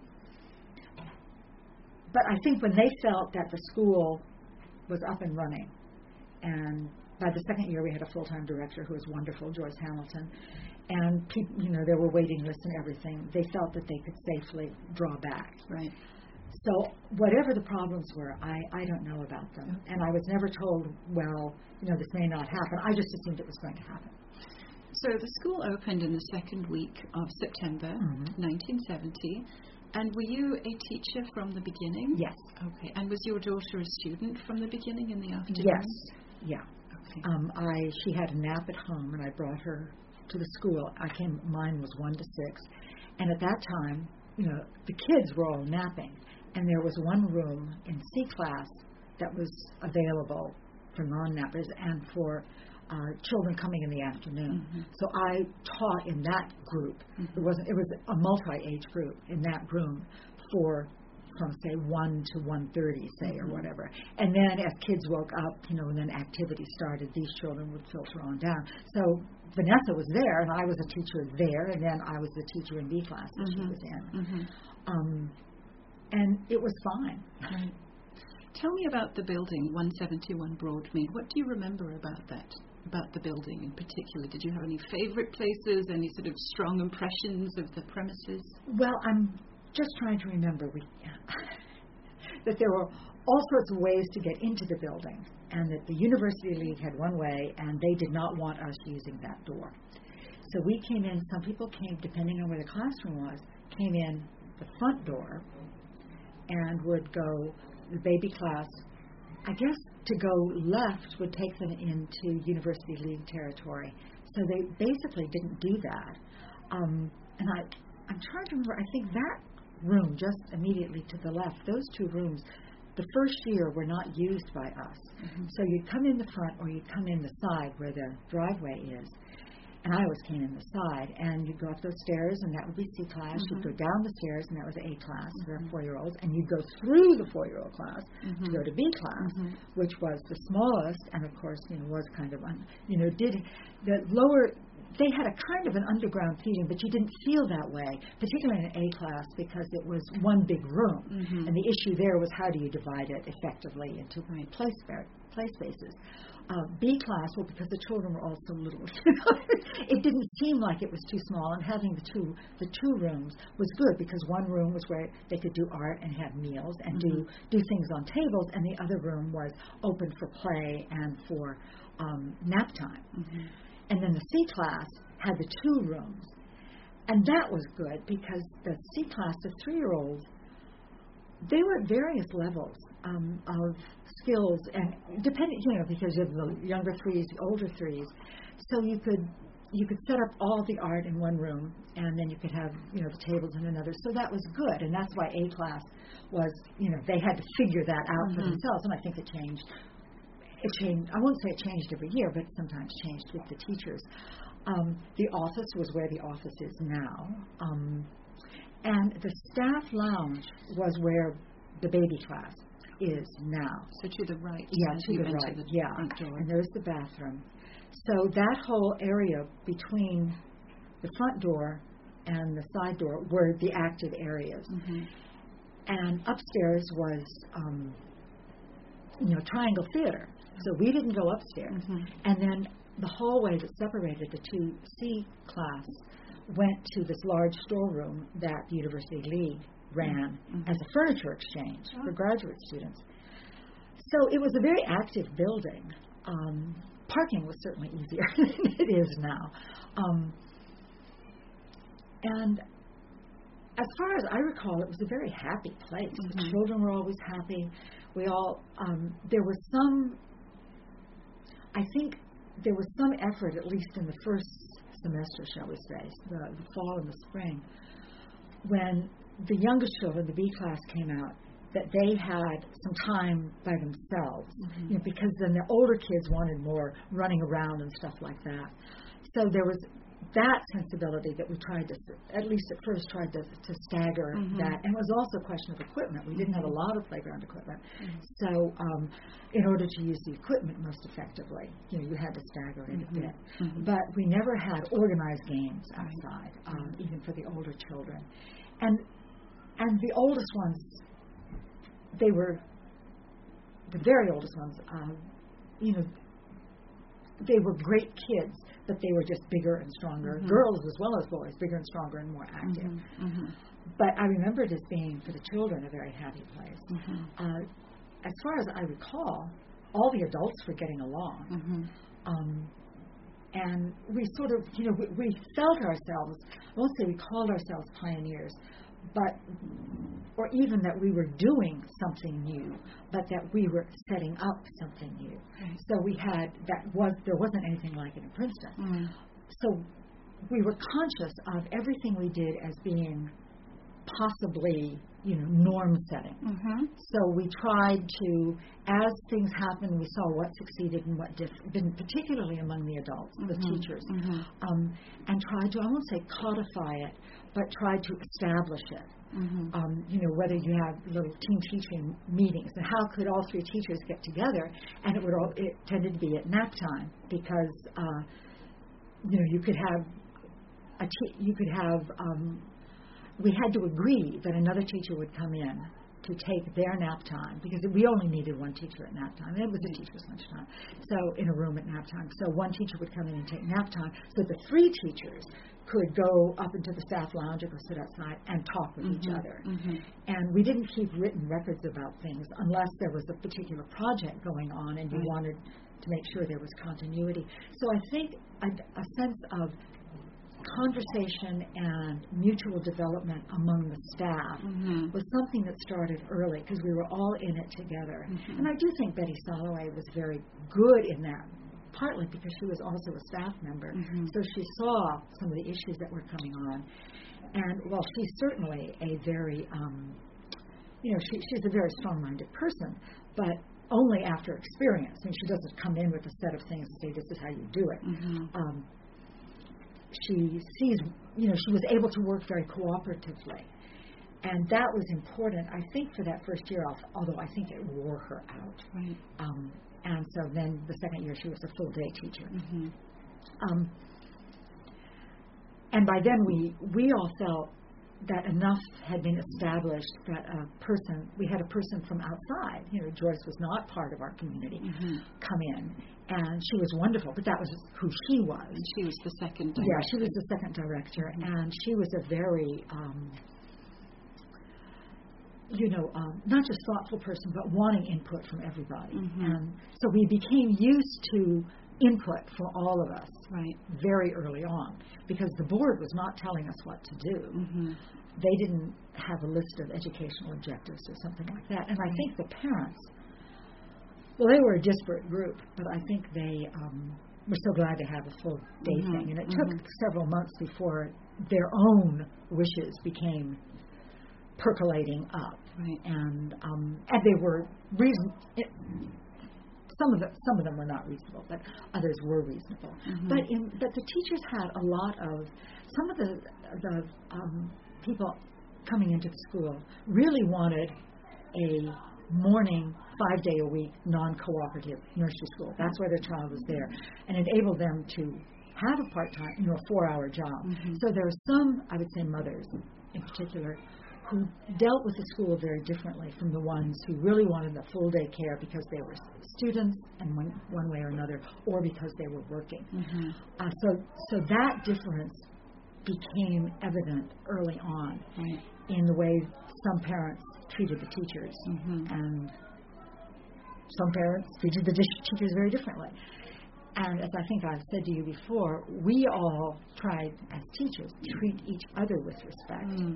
but I think when they felt that the school was up and running, and by the second year, we had a full-time director who was wonderful, Joyce Hamilton, and people, you know, there were waiting lists and everything. They felt that they could safely draw back. Right. So whatever the problems were, I, I don't know about them. Okay. And I was never told, well, you know, this may not happen. I just assumed it was going to happen. So the school opened in the second week of September, mm-hmm. nineteen seventy. And were you a teacher from the beginning? Yes. Okay. And was your daughter a student from the beginning in the afternoon? Yes. Yeah. Okay. Um, I she had a nap at home, and I brought her to the school. I came. Mine was one to six, and at that time, you know, the kids were all napping, and there was one room in C class that was available for non-nappers and for uh, children coming in the afternoon. Mm-hmm. So I taught in that group. Mm-hmm. It wasn't. It was a multi-age group in that room for. From say one to one thirty, say, mm-hmm. or whatever, and then as kids woke up, you know, and then activity started, these children would filter on down. So Vanessa was there, and I was a teacher there, and then I was the teacher in B class that mm-hmm. she was in, mm-hmm. um, and it was fine. Right. Tell me about the building, one seventy-one Broadmead. What do you remember about that? About the building in particular? Did you have any favorite places? Any sort of strong impressions of the premises? Well, I'm. Just trying to remember we, that there were all sorts of ways to get into the building, and that the University League had one way, and they did not want us using that door. So we came in, some people came, depending on where the classroom was, came in the front door and would go, the baby class, I guess to go left would take them into University League territory. So they basically didn't do that. Um, and I, I'm trying to remember, I think that room just immediately to the left, those two rooms, the first year were not used by us. Mm-hmm. So you'd come in the front or you'd come in the side where the driveway is. And I always came in the side. And you'd go up those stairs, and that would be C class. Mm-hmm. You'd go down the stairs, and that was A class for mm-hmm. four-year-olds. And you'd go through the four-year-old class mm-hmm. to go to B class, mm-hmm. which was the smallest, and of course, you know, was kind of, un, you know, did the lower. They had a kind of an underground feeling, but you didn't feel that way, particularly in A class, because it was one big room. Mm-hmm. And the issue there was how do you divide it effectively into right. play, spare, play spaces. Uh, B class, well, because the children were all so little, it didn't seem like it was too small, and having the two the two rooms was good, because one room was where they could do art and have meals and mm-hmm. do, do things on tables, and the other room was open for play and for um, nap time. Mm-hmm. And then the C class had the two rooms. And that was good because the C class, the three-year-olds, they were at various levels um, of skills, and depending, you know, because you have the younger threes, the older threes. So you could you could set up all the art in one room, and then you could have, you know, the tables in another. So that was good, and that's why A class was, you know, they had to figure that out mm-hmm. for themselves, and I think it changed. It changed. I won't say it changed every year, but sometimes changed with the teachers. Um, the office was where the office is now, um, and the staff lounge was where the baby class is now. So to the right. Yeah, to the right. The yeah, front door. And there's the bathroom. So that whole area between the front door and the side door were the active areas, mm-hmm. and upstairs was, um, you know, Triangle Theater. So we didn't go upstairs. Mm-hmm. And then the hallway that separated the two C class went to this large storeroom that the University League ran mm-hmm. as a furniture exchange oh. for graduate students. So it was a very active building. Um, parking was certainly easier than it is now. Um, and as far as I recall, it was a very happy place. Mm-hmm. The children were always happy. We all, um, there was some, I think there was some effort, at least in the first semester, shall we say, the, the fall and the spring, when the youngest children, the B class, came out, that they had some time by themselves, mm-hmm. you know, because then the older kids wanted more running around and stuff like that. So there was that sensibility that we tried to, at least at first, tried to, to stagger mm-hmm. that. And it was also a question of equipment. We didn't have a lot of playground equipment. Mm-hmm. So um, in order to use the equipment most effectively, you know, you had to stagger it mm-hmm. a bit. Mm-hmm. But we never had organized games outside, um, mm-hmm. even for the older children. And and the oldest ones, they were, the very oldest ones, uh, you know, they were great kids, but they were just bigger and stronger. Mm-hmm. Girls as well as boys, bigger and stronger and more active. Mm-hmm. Mm-hmm. But I remember it as being, for the children, a very happy place. Mm-hmm. Uh, as far as I recall, all the adults were getting along. Mm-hmm. Um, and we sort of, you know, we, we felt ourselves, I won't say we called ourselves pioneers, but, or even that we were doing something new, but that we were setting up something new. Right. So we had, that was, there wasn't anything like it in Princeton. Mm. So we were conscious of everything we did as being possibly, you know, norm setting. Mm-hmm. So we tried to, as things happened, we saw what succeeded and what didn't, particularly among the adults, mm-hmm. the teachers, mm-hmm. um, and tried to, I won't say codify it, but tried to establish it. Mm-hmm. Um, you know, whether you have little team teaching meetings, and how could all three teachers get together, and it would all, it tended to be at nap time, because, uh, you know, you could have, a te- you could have, um, we had to agree that another teacher would come in to take their nap time, because we only needed one teacher at nap time. It was a teacher's lunchtime, so in a room at nap time. So one teacher would come in and take nap time, so the three teachers could go up into the staff lounge or go sit outside and talk with mm-hmm. each other. Mm-hmm. And we didn't keep written records about things unless there was a particular project going on and you right. wanted to make sure there was continuity. So I think a, a sense of conversation and mutual development among the staff mm-hmm. was something that started early, because we were all in it together. Mm-hmm. And I do think Betty Soloway was very good in that, partly because she was also a staff member. Mm-hmm. So she saw some of the issues that were coming on. And while she's certainly a very, um, you know, she, she's a very strong-minded person, but only after experience. I mean, she doesn't come in with a set of things and say, this is how you do it. Mm-hmm. Um, she sees, you know, she was able to work very cooperatively. And that was important, I think, for that first year, although I think it wore her out. Right. Um, and so then the second year, she was a full-day teacher. Mm-hmm. Um, and by then, we, we all felt that enough had been established that a person, we had a person from outside, you know, Joyce was not part of our community, mm-hmm. come in. And she was wonderful, but that was who she was. And she was the second director. Yeah, she was the second director, mm-hmm. and she was a very, um, you know, um, not just thoughtful person, but wanting input from everybody. Mm-hmm. And so we became used to input from all of us right. very early on, because the board was not telling us what to do. Mm-hmm. They didn't have a list of educational objectives or something like that. And I think the parents, well, they were a disparate group, but I think they um, were so glad to have a full day mm-hmm. thing. And it mm-hmm. took several months before their own wishes became percolating up. Right. And um, and they were reason. It, some of the some of them were not reasonable, but others were reasonable. Mm-hmm. But in but the teachers had a lot of some of the the um, people coming into the school really wanted a morning, five day a week, non-cooperative nursery school. That's why their child was there, and enabled them to have a part-time, you know, four-hour job. Mm-hmm. So there are some, I would say, mothers in particular, who dealt with the school very differently from the ones who really wanted the full day care because they were students in one, one way or another, or because they were working. Mm-hmm. Uh, so, so that difference became evident early on right. in the way some parents treated the teachers, mm-hmm. and some parents treated the teachers very differently. And as I think I've said to you before, we all tried as teachers to treat each other with respect. Mm.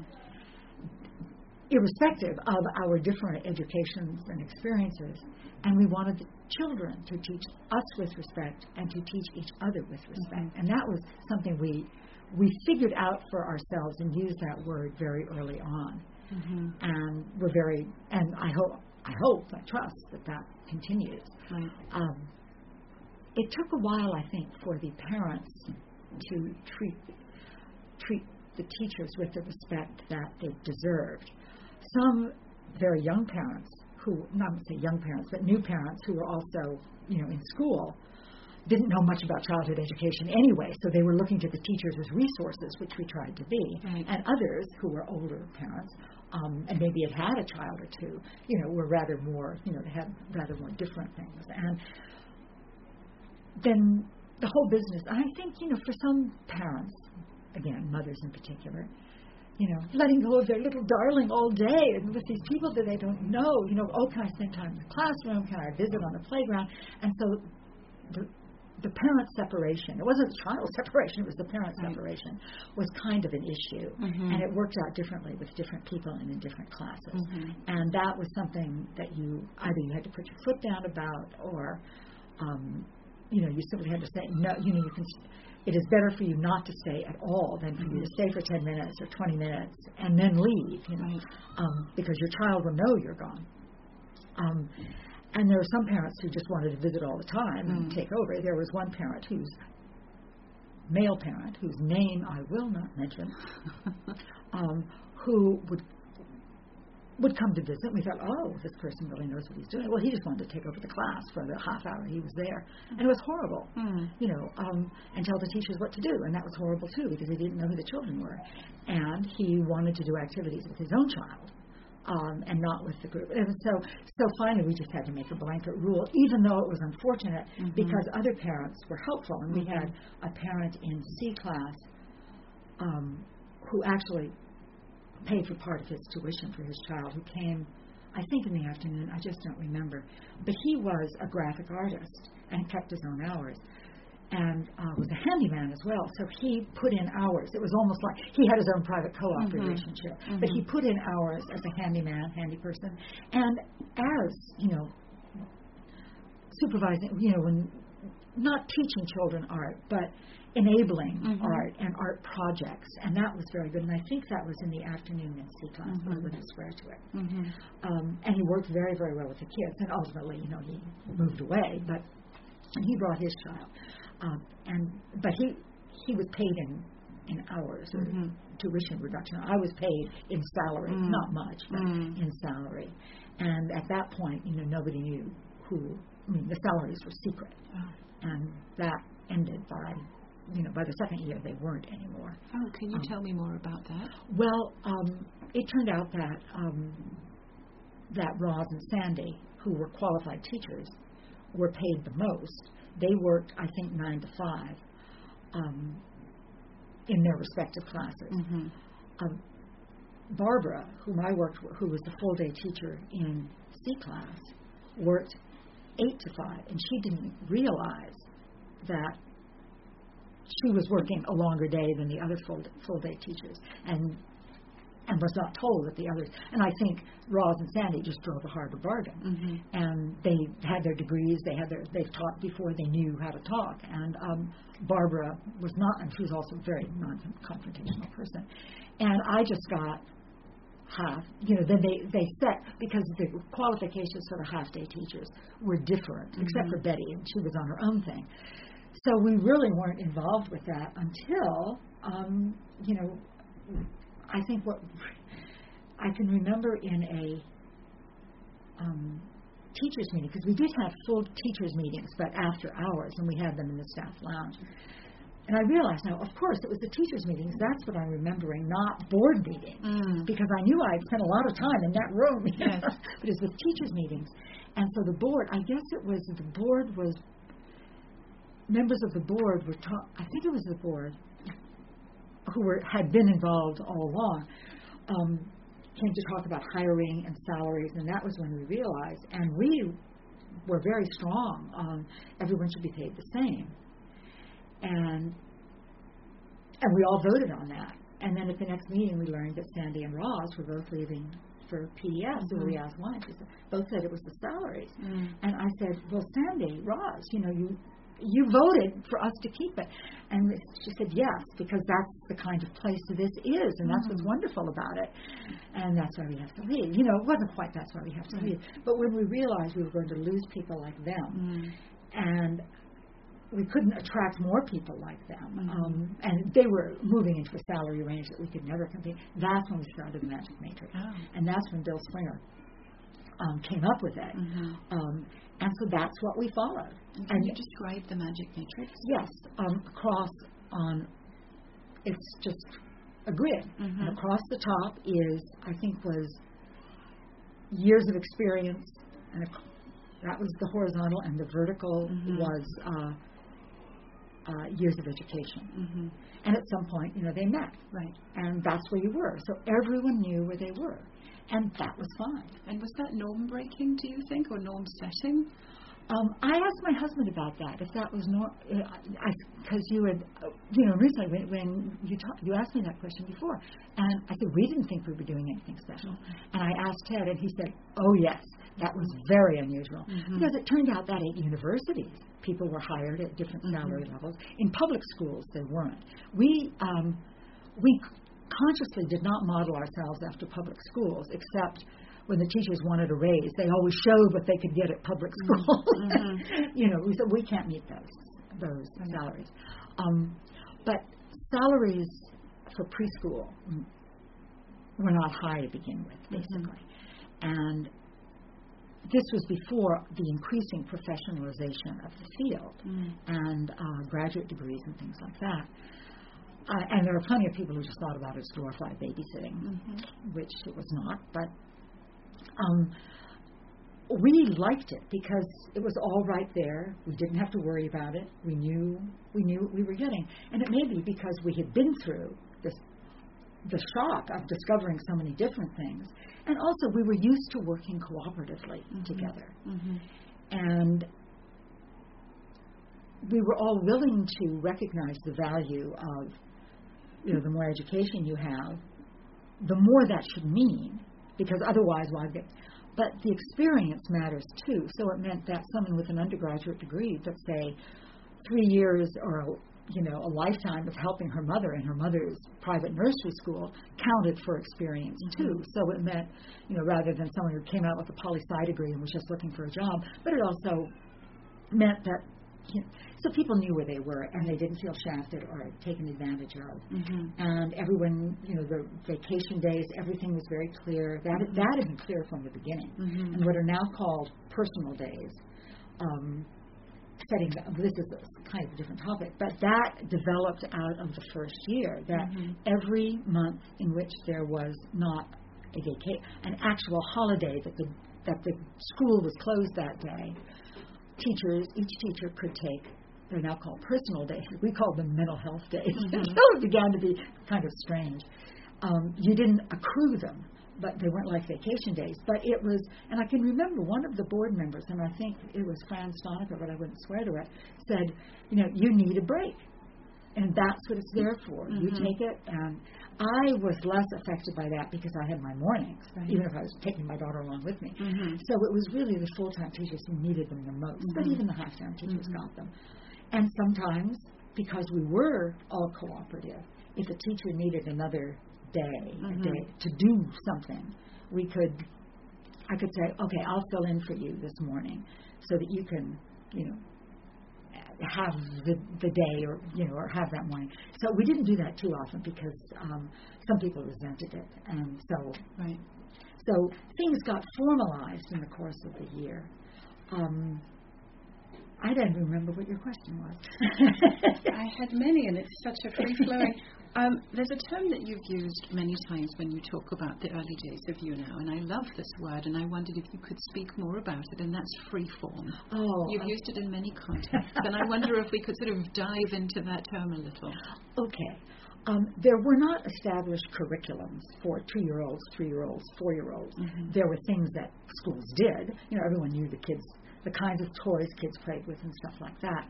Irrespective of our different educations and experiences, and we wanted the children to teach us with respect and to teach each other with respect. Mm-hmm. And that was something we we figured out for ourselves and used that word very early on. Mm-hmm. And we're very, and I hope, I hope, I trust that that continues. Right. Um, it took a while, I think, for the parents to treat treat the teachers with the respect that they deserved. Some very young parents who, not to say young parents, but new parents who were also, you know, in school, didn't know much about childhood education anyway, so they were looking to the teachers as resources, which we tried to be. Right. And others who were older parents, um, and maybe had had a child or two, you know, were rather more, you know, had rather more different things. And then the whole business. And I think, you know, for some parents, again, mothers in particular, you know, letting go of their little darling all day and with these people that they don't know, you know, oh, can I spend time in the classroom? Can I visit on the playground? And so the the parent separation, it wasn't the child separation, it was the parent right. separation, was kind of an issue. Mm-hmm. And it worked out differently with different people and in different classes. Mm-hmm. And that was something that you, either you had to put your foot down about, or, um, you know, you simply had to say, no, you know, you can, it is better for you not to stay at all than for mm-hmm. you to stay for ten minutes or twenty minutes and then leave, you know, right. um, because your child will know you're gone. Um, And there were some parents who just wanted to visit all the time and mm. take over. There was one parent who's male parent, whose name I will not mention, um, who would would come to visit. We thought, oh, this person really knows what he's doing. Well, he just wanted to take over the class for the half hour he was there. And it was horrible, mm. you know, um, and tell the teachers what to do. And that was horrible, too, because he didn't know who the children were. And he wanted to do activities with his own child. Um, and not with the group. And so so finally we just had to make a blanket rule, even though it was unfortunate, mm-hmm. because other parents were helpful. And mm-hmm. we had a parent in C class um, who actually paid for part of his tuition for his child, who came, I think in the afternoon, I just don't remember. But he was a graphic artist and kept his own hours. And uh, was a handyman as well, so he put in hours. It was almost like he had his own private co-op mm-hmm. relationship, mm-hmm. but he put in hours as a handyman, handy person, and as, you know, supervising, you know, when not teaching children art, but enabling mm-hmm. art and art projects, and that was very good. And I think that was in the afternoon in C class, mm-hmm. but I wouldn't swear to it. Mm-hmm. Um, and he worked very, very well with the kids, and ultimately, you know, he moved away, but he brought his child. Um, and but he he was paid in in hours or mm-hmm. tuition reduction. I was paid in salary, mm. not much, but mm. in salary. And at that point, you know, nobody knew who. I mean, the salaries were secret, oh. and that ended by, you know, by the second year they weren't anymore. Oh, can you um, tell me more about that? Well, um, it turned out that um, that Roz and Sandy, who were qualified teachers, were paid the most. They worked, I think, nine to five um, in their respective classes. Mm-hmm. Um, Barbara, whom I worked with, who was the full-day teacher in C class, worked eight to five, and she didn't realize that she was working a longer day than the other full full-day teachers, and and was not told that the others. And I think Roz and Sandy just drove a harder bargain. Mm-hmm. And they had their degrees, they had their, they've taught before, they knew how to talk. And um, Barbara was not, and she was also a very non-confrontational person. And I just got half, you know, then they, they set, because the qualifications for the half-day teachers were different, mm-hmm. except for Betty, and she was on her own thing. So we really weren't involved with that until, um, you know, I think what I can remember in a um, teachers meeting, because we did have full teachers meetings, but after hours, and we had them in the staff lounge. And I realized now, of course, it was the teachers meetings. That's what I'm remembering, not board meetings, mm. because I knew I'd spent a lot of time in that room. Yes. But it was teachers meetings, and so the board. I guess it was the board was members of the board were taught. I think it was the board. Who were had been involved all along, um, came to talk about hiring and salaries, and that was when we realized, and we were very strong on everyone should be paid the same, and and we all voted on that. And then at the next meeting, we learned that Sandy and Roz were both leaving for P D S. Mm-hmm. So we asked why. She said, both said it was the salaries, mm. and I said, well, Sandy, Roz, you know, you. You voted for us to keep it. And she said, yes, because that's the kind of place this is, and that's mm. what's wonderful about it. And that's why we have to leave. You know, it wasn't quite that's why we have to right. leave. But when we realized we were going to lose people like them, mm. and we couldn't attract more people like them, mm-hmm. um, and they were moving into a salary range that we could never compete, that's when we started the Magic Matrix. Oh. And that's when Bill Springer um, came up with it. Mm-hmm. Um, And so that's what we followed. Can and you describe the Magic Matrix? Yes. Um, across on, it's just a grid. Mm-hmm. And across the top is, I think, was years of experience. And a, that was the horizontal. And the vertical mm-hmm. was uh, uh, years of education. Mm-hmm. And at some point, you know, they met. Right. And that's where you were. So everyone knew where they were. And that was fine. And was that norm breaking, do you think, or norm setting? Um, I asked my husband about that, if that was not, because you had, uh, you know, recently when, when you ta- you asked me that question before, and I said, we didn't think we were doing anything special. Mm-hmm. And I asked Ted, and he said, oh, yes, that was very unusual. Mm-hmm. Because it turned out that at universities, people were hired at different mm-hmm. salary levels. In public schools, they weren't. We, um, we consciously did not model ourselves after public schools, except when the teachers wanted a raise, they always showed what they could get at public schools. Mm-hmm. You know, we said we can't meet those those mm-hmm. salaries. Um, but salaries for preschool were not high to begin with, basically. Mm-hmm. And this was before the increasing professionalization of the field mm-hmm. and uh, graduate degrees and things like that. Uh, and there were plenty of people who just thought about it as glorified babysitting, mm-hmm. which it was not, but Um, we liked it because it was all right there. We didn't have to worry about it. We knew we knew what we were getting, and it may be because we had been through this, the shock of discovering so many different things, and also we were used to working cooperatively mm-hmm. together, mm-hmm. and we were all willing to recognize the value of, you know, the more education you have, the more that should mean. Because otherwise, why get? But the experience matters too. So it meant that someone with an undergraduate degree, let's say, three years or you know a lifetime of helping her mother in her mother's private nursery school, counted for experience mm-hmm. too. So it meant, you know, rather than someone who came out with a poli-sci degree and was just looking for a job, but it also meant that. You know, so people knew where they were, and they didn't feel shafted or taken advantage of. Mm-hmm. And everyone, you know, the vacation days, everything was very clear. That mm-hmm. that had been clear from the beginning. Mm-hmm. And what are now called personal days, um, setting the, this is a kind of a different topic, but that developed out of the first year. That mm-hmm. every month in which there was not a vacation, an actual holiday that the that the school was closed that day. Teachers, each teacher could take, they're now called personal days. We call them mental health days. Mm-hmm. So it began to be kind of strange. Um, you didn't accrue them, but they weren't like vacation days. But it was, and I can remember one of the board members, and I think it was Fran Stonecker, but I wouldn't swear to it, said, you know, you need a break. And that's what it's there for. Mm-hmm. You take it, and I was less affected by that because I had my mornings, right. even if I was taking my daughter along with me. Mm-hmm. So it was really the full-time teachers who needed them the most, mm-hmm. but even the half-time teachers mm-hmm. got them. And sometimes, because we were all cooperative, if a teacher needed another day, mm-hmm. a day to do something, we could, I could say, okay, I'll fill in for you this morning so that you can, you know, have the, the day or, you know, or have that morning. So we didn't do that too often because um, some people resented it. And so, right. so things got formalized in the course of the year. Um, I don't even remember what your question was. I had many, and it's such a free-flowing. Um, there's a term that you've used many times when you talk about the early days of YouNow, and I love this word, and I wondered if you could speak more about it, and that's free-form. Oh, You've uh, used it in many contexts, and I wonder if we could sort of dive into that term a little. Okay. Um, there were not established curriculums for two-year-olds, three-year-olds, four-year-olds. Mm-hmm. There were things that schools did. You know, everyone knew the kids, the kinds of toys kids played with and stuff like that.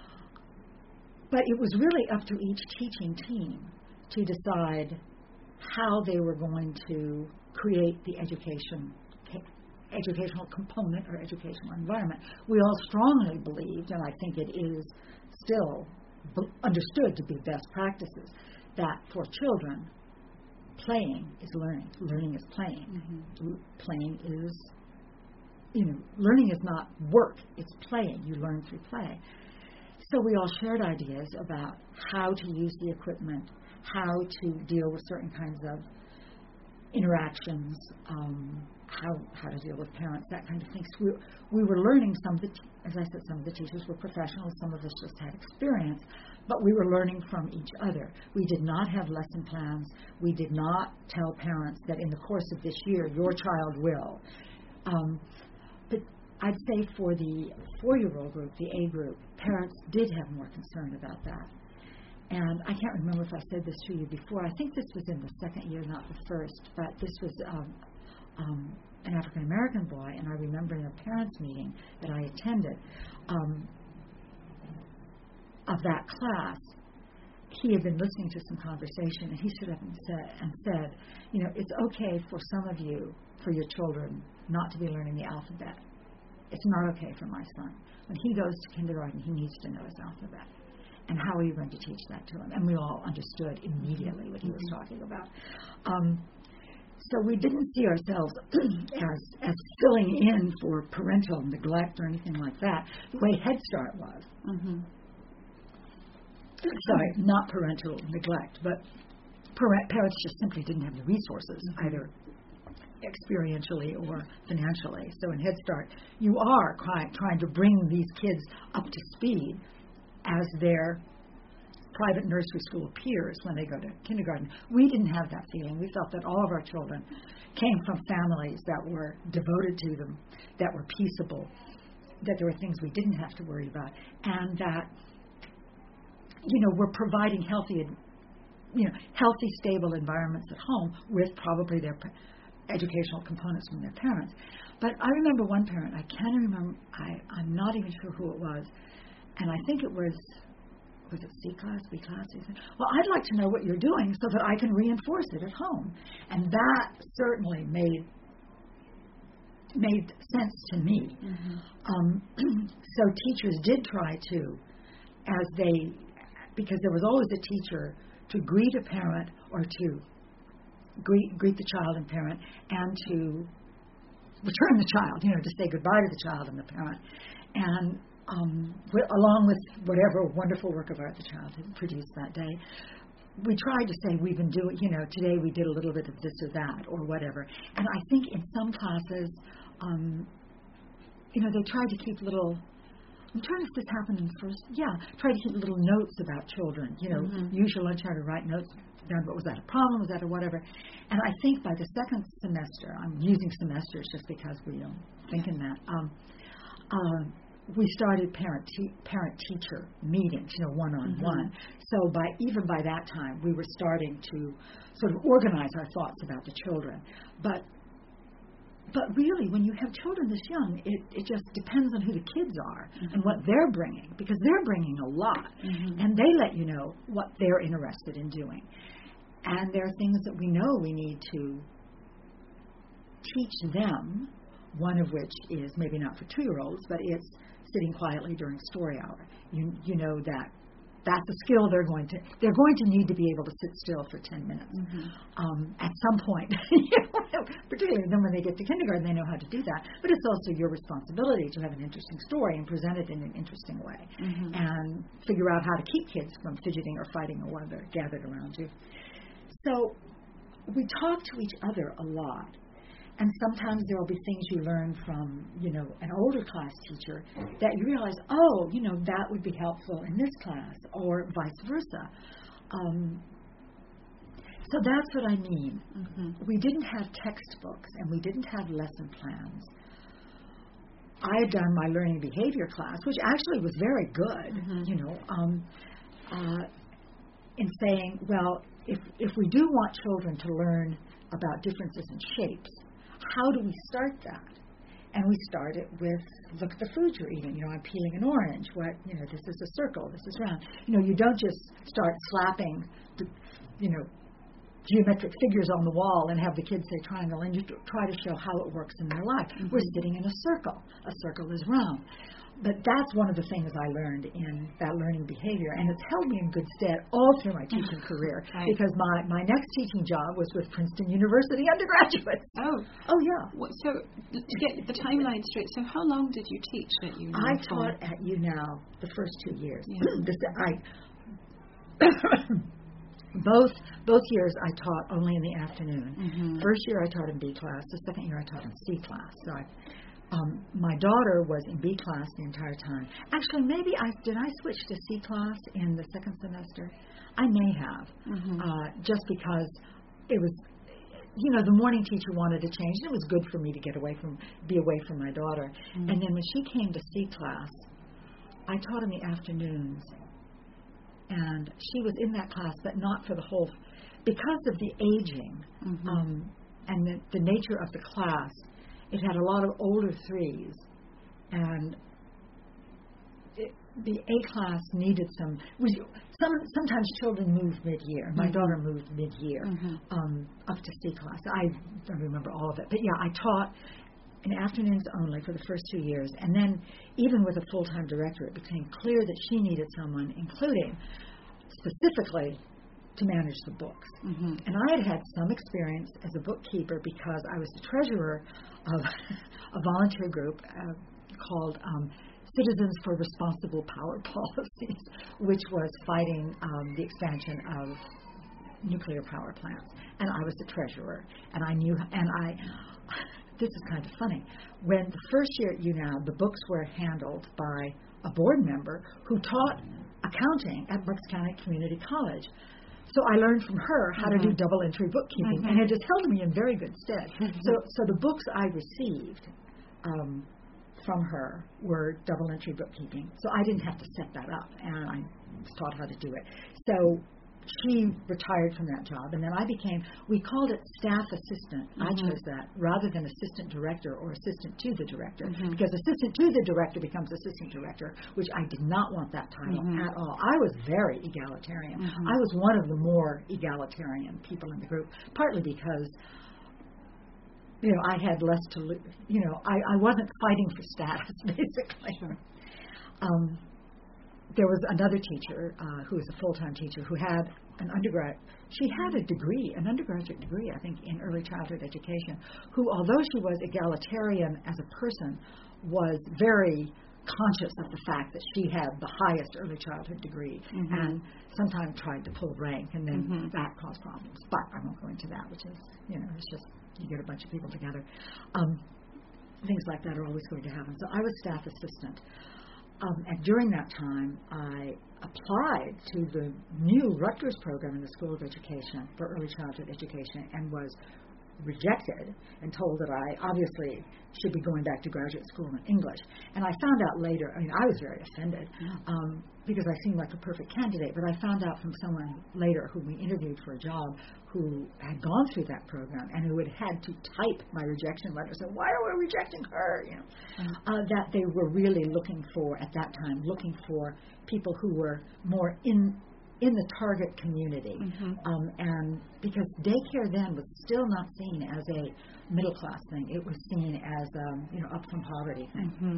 But it was really up to each teaching team to decide how they were going to create the education, educational component or educational environment. We all strongly believed, and I think it is still understood to be best practices, that for children, playing is learning. Learning is playing. Mm-hmm. Playing is, you know, learning is not work, it's playing. You learn through play. So we all shared ideas about how to use the equipment, how to deal with certain kinds of interactions, um, how how to deal with parents, that kind of thing. So we, we were learning. Some of the, as I said, some of the teachers were professionals, some of us just had experience, but we were learning from each other. We did not have lesson plans. We did not tell parents that in the course of this year, your child will. Um, but I'd say for the four-year-old group, the A group, parents did have more concern about that. And I can't remember if I said this to you before. I think this was in the second year, not the first, but this was um, um, an African-American boy, and I remember in a parents' meeting that I attended um, of that class, he had been listening to some conversation, and he stood up and said, and said, you know, it's okay for some of you, for your children, not to be learning the alphabet. It's not okay for my son. When he goes to kindergarten, he needs to know his alphabet. And how are you going to teach that to him? And we all understood immediately what he was talking about. Um, so we didn't see ourselves as, as filling in for parental neglect or anything like that, the way Head Start was. Mm-hmm. Sorry, not parental neglect, but parent, parents just simply didn't have the resources, mm-hmm. either experientially or financially. So in Head Start, you are trying, trying to bring these kids up to speed as their private nursery school peers when they go to kindergarten. We didn't have that feeling. We felt that all of our children came from families that were devoted to them, that were peaceable, that there were things we didn't have to worry about, and that, you know, we're providing healthy, you know, healthy, stable environments at home with probably their educational components from their parents. But I remember one parent, I can't remember, I, I'm not even sure who it was, and I think it was, was it C class, B class? He said, well, I'd like to know what you're doing so that I can reinforce it at home. And that certainly made made sense to me. Mm-hmm. Um, so teachers did try to, as they, because there was always a teacher to greet a parent or to greet, greet the child and parent and to return the child, you know, to say goodbye to the child and the parent. And Um, along with whatever wonderful work of art the child had produced that day, we tried to say we've been doing, you know, today we did a little bit of this or that or whatever. And I think in some classes, um, you know, they tried to keep little, I'm trying to see if this happened in first, yeah, try to keep little notes about children, you know, mm-hmm. use your lunch hour to write notes down, but was that a problem, was that a whatever? And I think by the second semester, I'm using semesters just because we don't think in that, um, uh, we started parent te- parent teacher meetings, you know, one on one. So by even by that time, we were starting to sort of organize our thoughts about the children. But but really, when you have children this young, it, it just depends on who the kids are mm-hmm. and what they're bringing, because they're bringing a lot, mm-hmm. and they let you know what they're interested in doing. And there are things that we know we need to teach them. One of which is maybe not for two-year-olds, but it's sitting quietly during story hour. You you know that that's a skill they're going to they're going to need to be able to sit still for ten minutes mm-hmm. um, at some point. You know, particularly then when they get to kindergarten, they know how to do that. But it's also your responsibility to have an interesting story and present it in an interesting way, mm-hmm. and figure out how to keep kids from fidgeting or fighting or whatever gathered around you. So we talk to each other a lot. And sometimes there will be things you learn from, you know, an older class teacher that you realize, oh, you know, that would be helpful in this class, or vice versa. Um, so that's what I mean. Mm-hmm. We didn't have textbooks, and we didn't have lesson plans. I had done my learning behavior class, which actually was very good, mm-hmm. you know, um, uh, in saying, well, if if we do want children to learn about differences in shapes, how do we start that? And we start it with, look at the food you're eating. You know, I'm peeling an orange. What, you know, this is a circle, this is round. You know, you don't just start slapping, the, you know, geometric figures on the wall and have the kids say triangle, and you try to show how it works in their life. Mm-hmm. We're sitting in a circle. A circle is round. But that's one of the things I learned in that learning behavior, and it's held me in good stead all through my teaching career, right. because my, my next teaching job was with Princeton University undergraduates. Oh. Oh, yeah. So to get the timeline straight, so how long did you teach at U N O? I taught at U N O the first two years. Yeah. this, I, both both years I taught only in the afternoon. Mm-hmm. First year I taught in B class. The second year I taught in C class. So I Um, my daughter was in B class the entire time. Actually, maybe I did I switch to C class in the second semester? I may have, mm-hmm. uh, just because it was you know, the morning teacher wanted to change, and it was good for me to get away from, be away from my daughter. Mm-hmm. And then when she came to C class, I taught in the afternoons, and she was in that class, but not for the whole, because of the aging, mm-hmm. um, and the, the nature of the class. It had a lot of older threes, and it, the A class needed some. Was, some sometimes children move mid-year. My mm-hmm. daughter moved mid-year mm-hmm. um, up to C class. I don't remember all of it, but yeah, I taught in afternoons only for the first two years, and then even with a full-time director, it became clear that she needed someone, including specifically to manage the books. Mm-hmm. And I had had some experience as a bookkeeper because I was the treasurer of a volunteer group uh, called um, Citizens for Responsible Power Policies, which was fighting um, the expansion of nuclear power plants. And I was the treasurer, and I knew, and I, this is kind of funny, when the first year at U N O W, the books were handled by a board member who taught accounting at Bucks County Community College. So I learned from her how mm-hmm. to do double entry bookkeeping, mm-hmm. and it just held me in very good stead. Mm-hmm. So, so the books I received um, from her were double entry bookkeeping. So I didn't have to set that up, and I was taught how to do it. So she retired from that job, and then I became, we called it staff assistant. Mm-hmm. I chose that rather than assistant director or assistant to the director, mm-hmm. because assistant to the director becomes assistant director, which I did not want that title mm-hmm. at all. I was very egalitarian. Mm-hmm. I was one of the more egalitarian people in the group, partly because, you know, I had less to lose. You know, I, I wasn't fighting for status, basically. Sure. Um, There was another teacher uh, who was a full-time teacher who had an undergrad. She had a degree, an undergraduate degree, I think, in early childhood education, who, although she was egalitarian as a person, was very conscious of the fact that she had the highest early childhood degree mm-hmm. and sometimes tried to pull rank, and then mm-hmm. that caused problems. But I won't go into that, which is, you know, it's just you get a bunch of people together. Um, things like that are always going to happen. So I was staff assistant. Um, and during that time, I applied to the new Rutgers program in the School of Education for early childhood education and was rejected and told that I obviously should be going back to graduate school in English. And I found out later, I mean, I was very offended um, because I seemed like a perfect candidate, but I found out from someone later who we interviewed for a job who had gone through that program and who had had to type my rejection letter. So why are we rejecting her? You know, mm-hmm. uh, that they were really looking for, at that time, looking for people who were more in in the target community, mm-hmm. um, and because daycare then was still not seen as a middle class thing, it was seen as um, you know, up from poverty thing. Mm-hmm.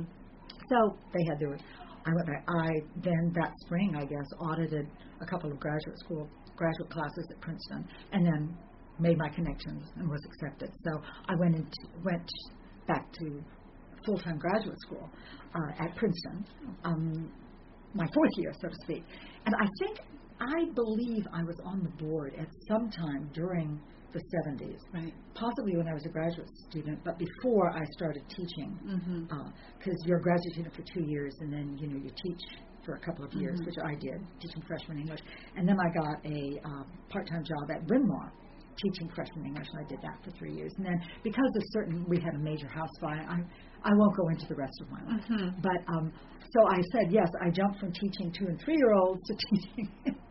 So they had their. I went back. I then that spring, I guess, audited a couple of graduate school graduate classes at Princeton, and then made my connections and was accepted. So I went into, went back to full time graduate school uh, at Princeton, um, my fourth year, so to speak, and I think. I believe I was on the board at some time during the seventies, right? Possibly when I was a graduate student, but before I started teaching, because mm-hmm. uh, you're a graduate student for two years, and then you know you teach for a couple of years, mm-hmm. which I did, teaching freshman English, and then I got a uh, part-time job at Bryn Mawr, teaching freshman English, and I did that for three years. And then because of certain, we had a major house fire. I I won't go into the rest of my life, mm-hmm. but um, so I said yes. I jumped from teaching two and three year olds to teaching.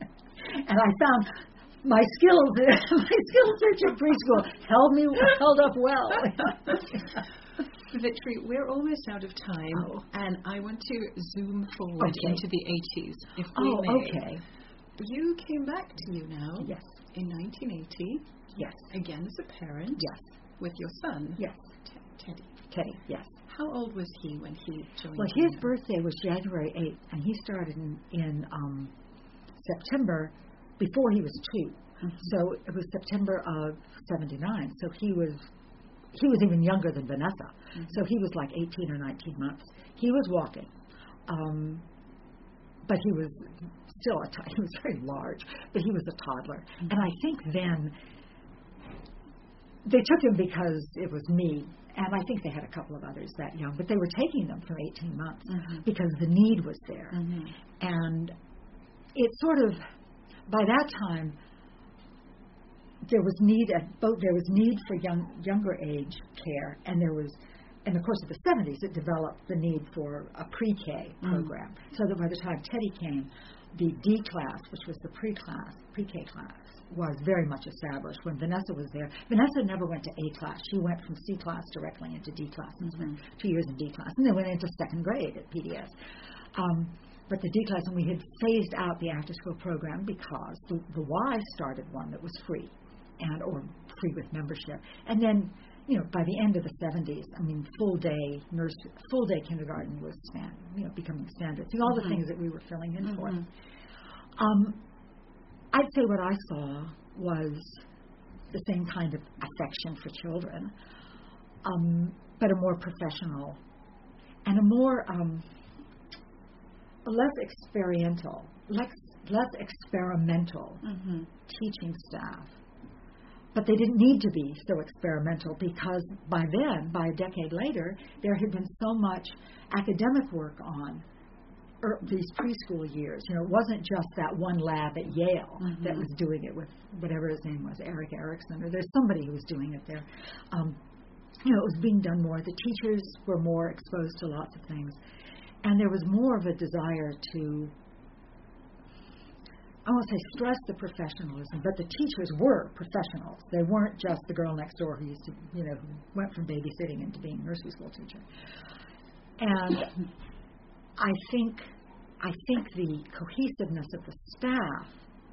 And I found my skills, my skills teaching preschool held me held up well. Victory, we're almost out of time, oh. and I want to zoom forward okay. into the eighties, if we oh, may. okay. You came back to U N O W yes. in nineteen eighty. Yes. Again as a parent. Yes. With your son. Yes. T- Teddy. Teddy, yes. How old was he when he joined? Well, his birthday was January eighth, and he started in, in um, September before he was two. Mm-hmm. So it was September of seventy-nine. So he was he was even younger than Vanessa. Mm-hmm. So he was like eighteen or nineteen months. He was walking, um, but he was still a t- he was very large, but he was a toddler. Mm-hmm. And I think then they took him because it was me. And I think they had a couple of others that young, but they were taking them from eighteen months mm-hmm. because the need was there. Mm-hmm. And it sort of, by that time, there was need at both. There was need for young younger age care, and there was, in the course of the seventies, it developed the need for a pre-K program. Mm. So that by the time Teddy came, the D class, which was the pre-class, pre-K class, was very much established. When Vanessa was there, Vanessa never went to A class. She went from C class directly into D class and spent two years in D class, and then went into second grade at P D S. Um, but the D class, and we had phased out the after-school program because the, the Y started one that was free, and or free with membership, and then. You know, by the end of the seventies, I mean, full day nurse, full day kindergarten was stand, you know, becoming standard. So all mm-hmm. the things that we were filling in mm-hmm. for. Um, I'd say what I saw was the same kind of affection for children, um, but a more professional and a more um, less experimental, less less experimental mm-hmm. teaching staff. But they didn't need to be so experimental because by then, by a decade later, there had been so much academic work on er, these preschool years. You know, it wasn't just that one lab at Yale mm-hmm. that was doing it with whatever his name was, Eric Erickson, or there's somebody who was doing it there. Um, you know, it was being done more. The teachers were more exposed to lots of things. And there was more of a desire to, I won't say stress the professionalism, but the teachers were professionals. They weren't just the girl next door who used to, you know, who went from babysitting into being a nursery school teacher. And I think, I think the cohesiveness of the staff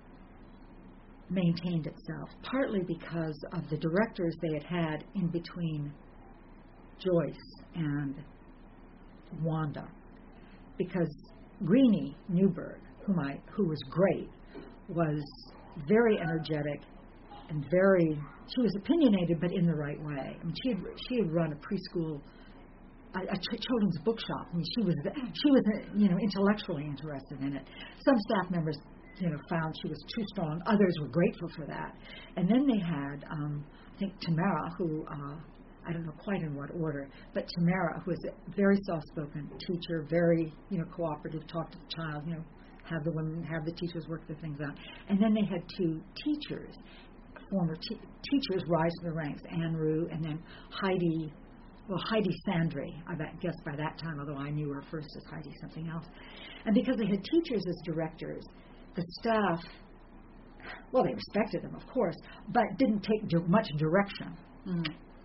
maintained itself, partly because of the directors they had had in between Joyce and Wanda. Because Greenie Newberg, whom I, who was great, was very energetic and very, she was opinionated, but in the right way. I mean, she had, she had run a preschool, a, a ch- children's bookshop. I mean, she was, she was, you know, intellectually interested in it. Some staff members, you know, found she was too strong. Others were grateful for that. And then they had, um, I think, Tamara, who, uh, I don't know quite in what order, but Tamara, who was a very soft-spoken teacher, very, you know, cooperative, talk to the child, you know, have the women, have the teachers work the things out. And then they had two teachers, former te- teachers rise to the ranks, Anne Rue and then Heidi, well, Heidi Sandry, I guess by that time, although I knew her first as Heidi something else. And because they had teachers as directors, the staff, well, they respected them, of course, but didn't take di- much direction. Mm.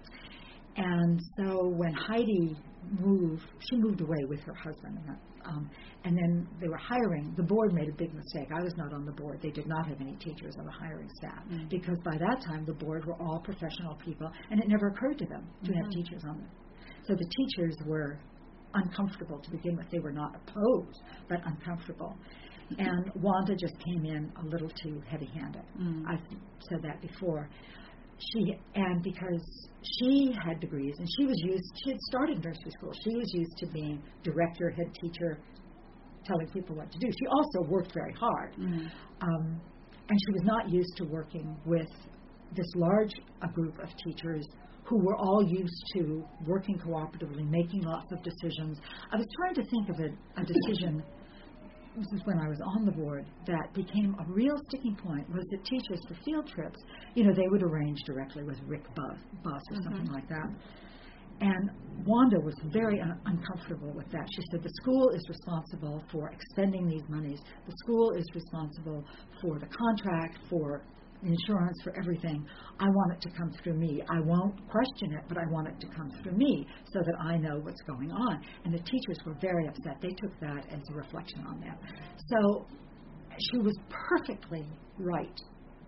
And so when Heidi moved, she moved away with her husband. Um, and then they were hiring. The board made a big mistake. I was not on the board. They did not have any teachers on the hiring staff mm-hmm. because by that time the board were all professional people, and it never occurred to them to mm-hmm. have teachers on them. So the teachers were uncomfortable to begin with. They were not opposed, but uncomfortable. And Wanda just came in a little too heavy-handed. Mm-hmm. I've said that before. She and because she had degrees and she was used, she had started nursery school. She was used to being director, head teacher, telling people what to do. She also worked very hard, mm-hmm. um, and she was not used to working with this large a group of teachers who were all used to working cooperatively, making lots of decisions. I was trying to think of a, a decision. This is when I was on the board, that became a real sticking point, was that teachers for field trips, you know, they would arrange directly with Rick Buss, Buss or mm-hmm. something like that. And Wanda was very un- uncomfortable with that. She said, the school is responsible for expending these monies. The school is responsible for the contract, for insurance, for everything. I want it to come through me. I won't question it, but I want it to come through me so that I know what's going on. And the teachers were very upset. They took that as a reflection on them. So she was perfectly right.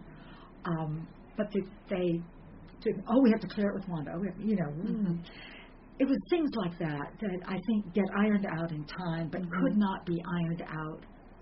Um, but they, they did, oh, we have to clear it with Wanda. Oh, we have, you know, mm-hmm. It was things like that that I think get ironed out in time, but mm-hmm. could not be ironed out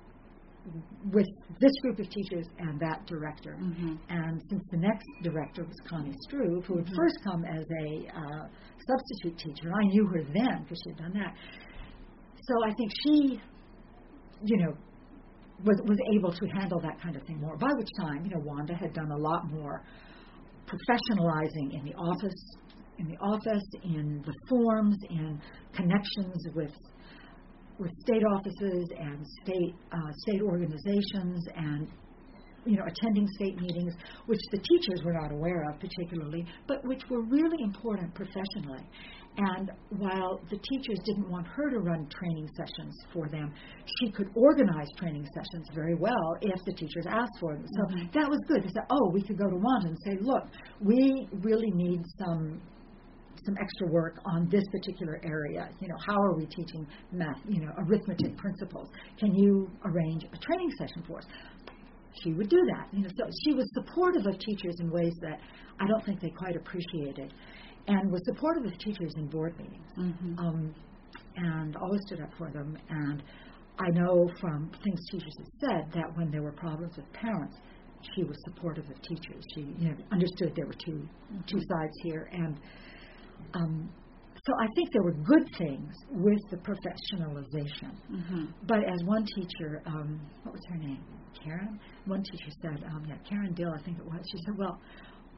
with this group of teachers and that director. Mm-hmm. And since the next director was Connie Struve, who had mm-hmm. first come as a uh, substitute teacher, I knew her then because she had done that. So I think she, you know, was was able to handle that kind of thing more. By which time, you know, Wanda had done a lot more professionalizing in the office, in the office, in the forms, in connections with with state offices and state uh, state organizations, and you know, attending state meetings, which the teachers were not aware of particularly, but which were really important professionally. And while the teachers didn't want her to run training sessions for them, she could organize training sessions very well if the teachers asked for them. So mm-hmm. that was good. They said, oh, we could go to Wanda and say, look, we really need some some extra work on this particular area. You know, how are we teaching math, you know, arithmetic principles? Can you arrange a training session for us? She would do that. You know, so she was supportive of teachers in ways that I don't think they quite appreciated, and was supportive of teachers in board meetings, mm-hmm. um, and always stood up for them. And I know from things teachers had said that when there were problems with parents, she was supportive of teachers. She, you know, understood there were two mm-hmm. two sides here, and um, so I think there were good things with the professionalization. Mm-hmm. But as one teacher, um, what was her name? Karen? One teacher said, um, yeah, Karen Dill, I think it was. She said, well,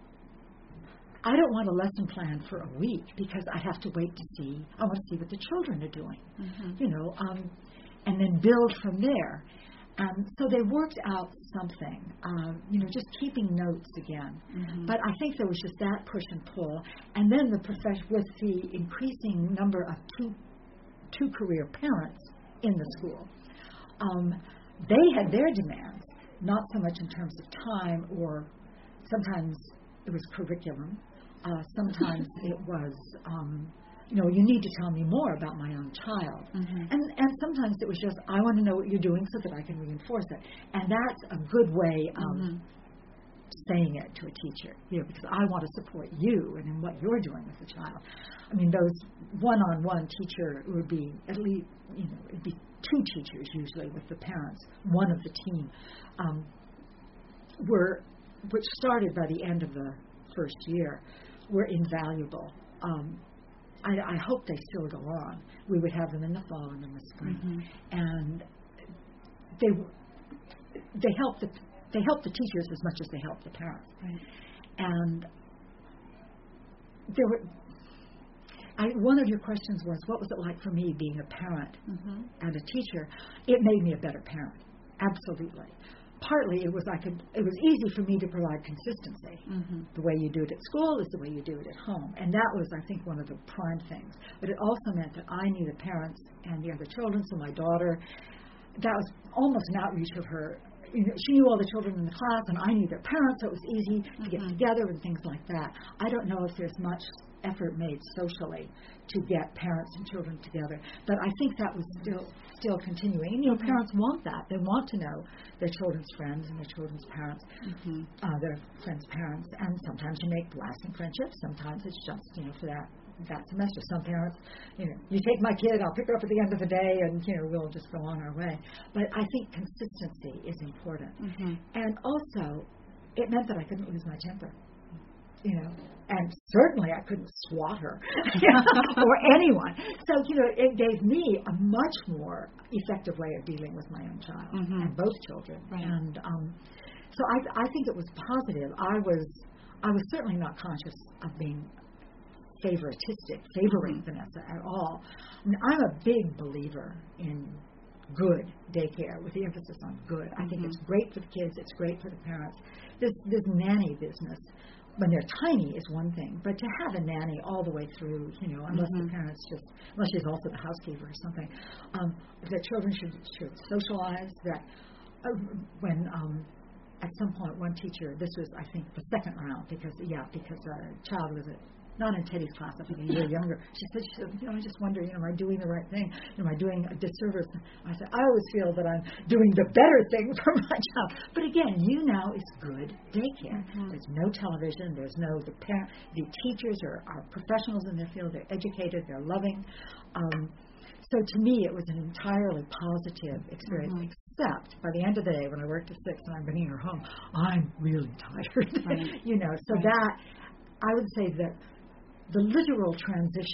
I don't want a lesson plan for a week because I have to wait to see, I want to see what the children are doing, mm-hmm. you know, um, and then build from there. Um, so they worked out something, um, you know, just keeping notes again. Mm-hmm. But I think there was just that push and pull. And then the profession, with the increasing number of two, two career parents in the school, um, they had their demands, not so much in terms of time, or sometimes it was curriculum. Uh, sometimes it was, um, you know, you need to tell me more about my own child. Mm-hmm. And and sometimes it was just, I want to know what you're doing so that I can reinforce it. And that's a good way of mm-hmm. saying it to a teacher, you know, because I want to support you and in what you're doing with the child. I mean, those one-on-one teacher would be at least, you know, it'd be two teachers usually with the parents, one of the team, um, were, which started by the end of the first year, were invaluable. Um, I, I hope they still go on. We would have them in the fall and in the spring, mm-hmm. and they they help the they help the teachers as much as they help the parents. Right. And there were. I, one of your questions was, what was it like for me being a parent mm-hmm. and a teacher? It made me a better parent, absolutely. Partly it was I could. It was easy for me to provide consistency. Mm-hmm. The way you do it at school is the way you do it at home, and that was, I think, one of the prime things. But it also meant that I knew the parents and the other children. So my daughter, that was almost an outreach of her. You know, she knew all the children in the class, and I knew their parents, so it was easy to mm-hmm. get together and things like that. I don't know if there's much effort made socially to get parents and children together, but I think that was still still continuing. And, you know, parents want that. They want to know their children's friends and their children's parents, mm-hmm. uh, their friends' parents, and sometimes you make lasting friendships. Sometimes it's just, you know, for that that semester. Some parents, you know, you take my kid, I'll pick her up at the end of the day, and, you know, we'll just go on our way. But I think consistency is important. Mm-hmm. And also, it meant that I couldn't lose my temper. You know, and certainly I couldn't swat her or anyone. So, you know, it gave me a much more effective way of dealing with my own child mm-hmm. and both children. Right. And um, so I, I think it was positive. I was, I was certainly not conscious of being favoritistic, favoring mm-hmm. Vanessa at all. I mean, I'm a big believer in good daycare with the emphasis on good. I think mm-hmm. it's great for the kids. It's great for the parents. This this nanny business, when they're tiny, is one thing, but to have a nanny all the way through, you know, unless mm-hmm. the parents just, unless she's also the housekeeper or something, um, that children should, should socialize, that uh, when um, at some point one teacher, this was, I think, the second round, because, yeah, because a child was a, not in Teddy's class, I think a year younger. She said, she said, you know, I just wonder, you know, am I doing the right thing? You know, am I doing a disservice? I said, I always feel that I'm doing the better thing for my child. But again, you now is good daycare. Mm-hmm. There's no television. There's no, the parent, the teachers are, are professionals in their field. They're educated. They're loving. Um, so to me, it was an entirely positive experience. Mm-hmm. Except by the end of the day, when I worked at six and I'm bringing her home, I'm really tired. Right. You know, so right. that, I would say that the literal transition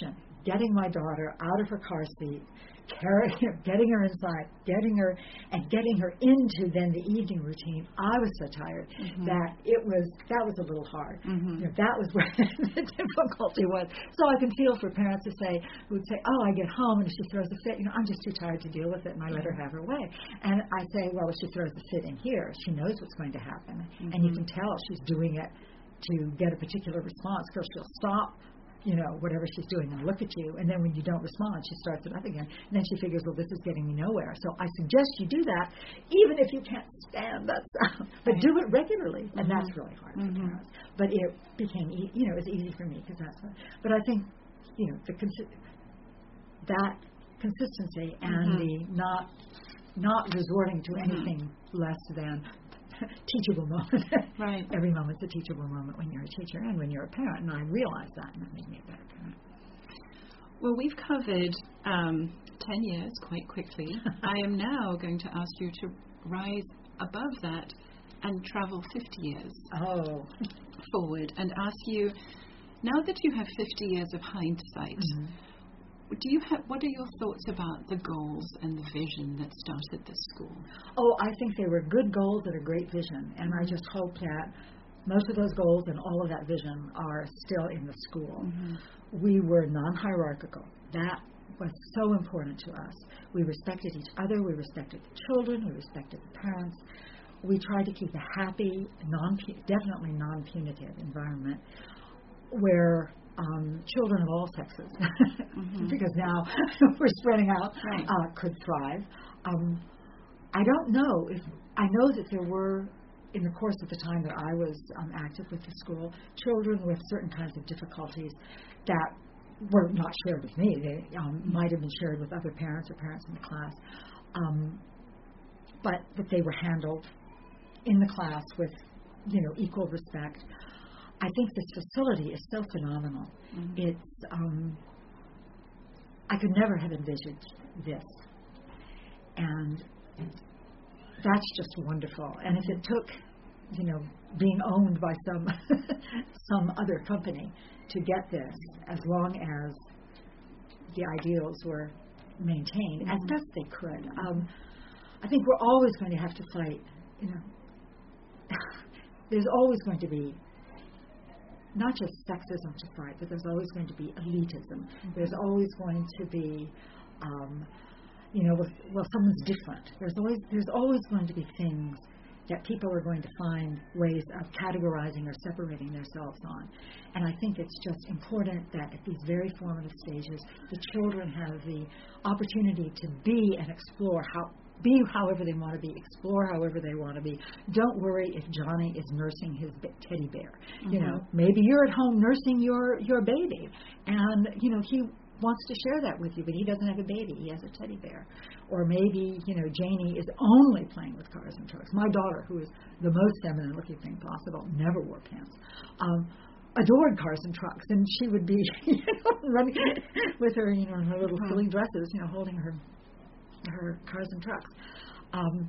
getting my daughter out of her car seat, carrying her, getting her inside, getting her, and getting her into then the evening routine. I was so tired mm-hmm. that it was, that was a little hard. Mm-hmm. You know, that was where the difficulty was. So I can feel for parents to say, who would say, oh, I get home and if she throws a fit, you know, I'm just too tired to deal with it, and I let her have her way. And I say, well, if she throws a fit in here, she knows what's going to happen. Mm-hmm. And you can tell she's doing it to get a particular response, because she'll stop, you know, whatever she's doing and look at you, and then when you don't respond, she starts it up again, and then she figures, well, this is getting me nowhere. So I suggest you do that, even if you can't stand that sound, but do it regularly, and mm-hmm. that's really hard mm-hmm. for parents. But it became, e- you know, it was easy for me, because that's what, but I think, you know, the consi- that consistency and mm-hmm. the not, not resorting to mm-hmm. anything less than teachable moment. Right. Every moment's a teachable moment when you're a teacher and when you're a parent, and I realized that, and that made me a better parent. Well, we've covered um, ten years quite quickly. I am now going to ask you to rise above that and travel fifty years oh. forward, and ask you, now that you have fifty years of hindsight, mm-hmm. do you have, what are your thoughts about the goals and the vision that started this school? Oh, I think they were good goals and a great vision, and I just hope that most of those goals and all of that vision are still in the school. Mm-hmm. We were non-hierarchical. That was so important to us. We respected each other, we respected the children, we respected the parents. We tried to keep a happy, non definitely non-punitive environment where Um, children of all sexes, mm-hmm. because now we're spreading out, right. uh, could thrive. Um, I don't know if, I know that there were, in the course of the time that I was um, active with the school, children with certain kinds of difficulties that were not shared with me. They um, might have been shared with other parents or parents in the class, um, but that they were handled in the class with, you know, equal respect. I think this facility is so phenomenal. Mm-hmm. It's, um, I could never have envisioned this. And that's just wonderful. And if it took, you know, being owned by some some other company to get this, as long as the ideals were maintained, mm-hmm. as best they could, um, I think we're always going to have to fight, you know. There's always going to be not just sexism to fight, but there's always going to be elitism. Mm-hmm. There's always going to be, um, you know, well, well, someone's different. There's always there's always going to be things that people are going to find ways of categorizing or separating themselves on. And I think it's just important that at these very formative stages, the children have the opportunity to be and explore how. Be however they want to be, explore however they want to be. Don't worry if Johnny is nursing his teddy bear. Mm-hmm. You know, maybe you're at home nursing your, your baby, and, you know, he wants to share that with you, but he doesn't have a baby. He has a teddy bear. Or maybe, you know, Janie is only playing with cars and trucks. My daughter, who is the most feminine looking thing possible, never wore pants. Um, adored cars and trucks, and she would be, you know, running with her, you know, in her little mm-hmm. silly dresses, you know, holding her her cars and trucks. Um,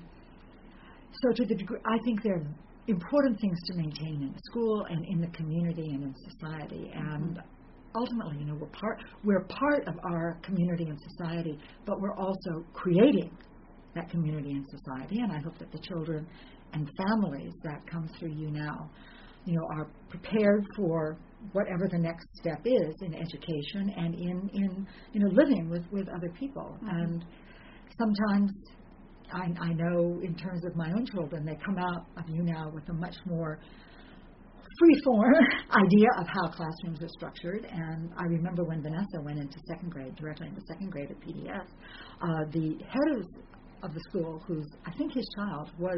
so to the degree, I think they're important things to maintain in the school and in the community and in society. And mm-hmm. ultimately, you know, we're part, we're part of our community and society, but we're also creating that community and society. And I hope that the children and families that come through you now, you know, are prepared for whatever the next step is in education and in, in you know, living with, with other people. Mm-hmm. And sometimes, I, I know in terms of my own children, they come out of you now with a much more free-form idea of how classrooms are structured. And I remember when Vanessa went into second grade, directly into second grade at P D S, uh, the head of, of the school, who's, I think his child was,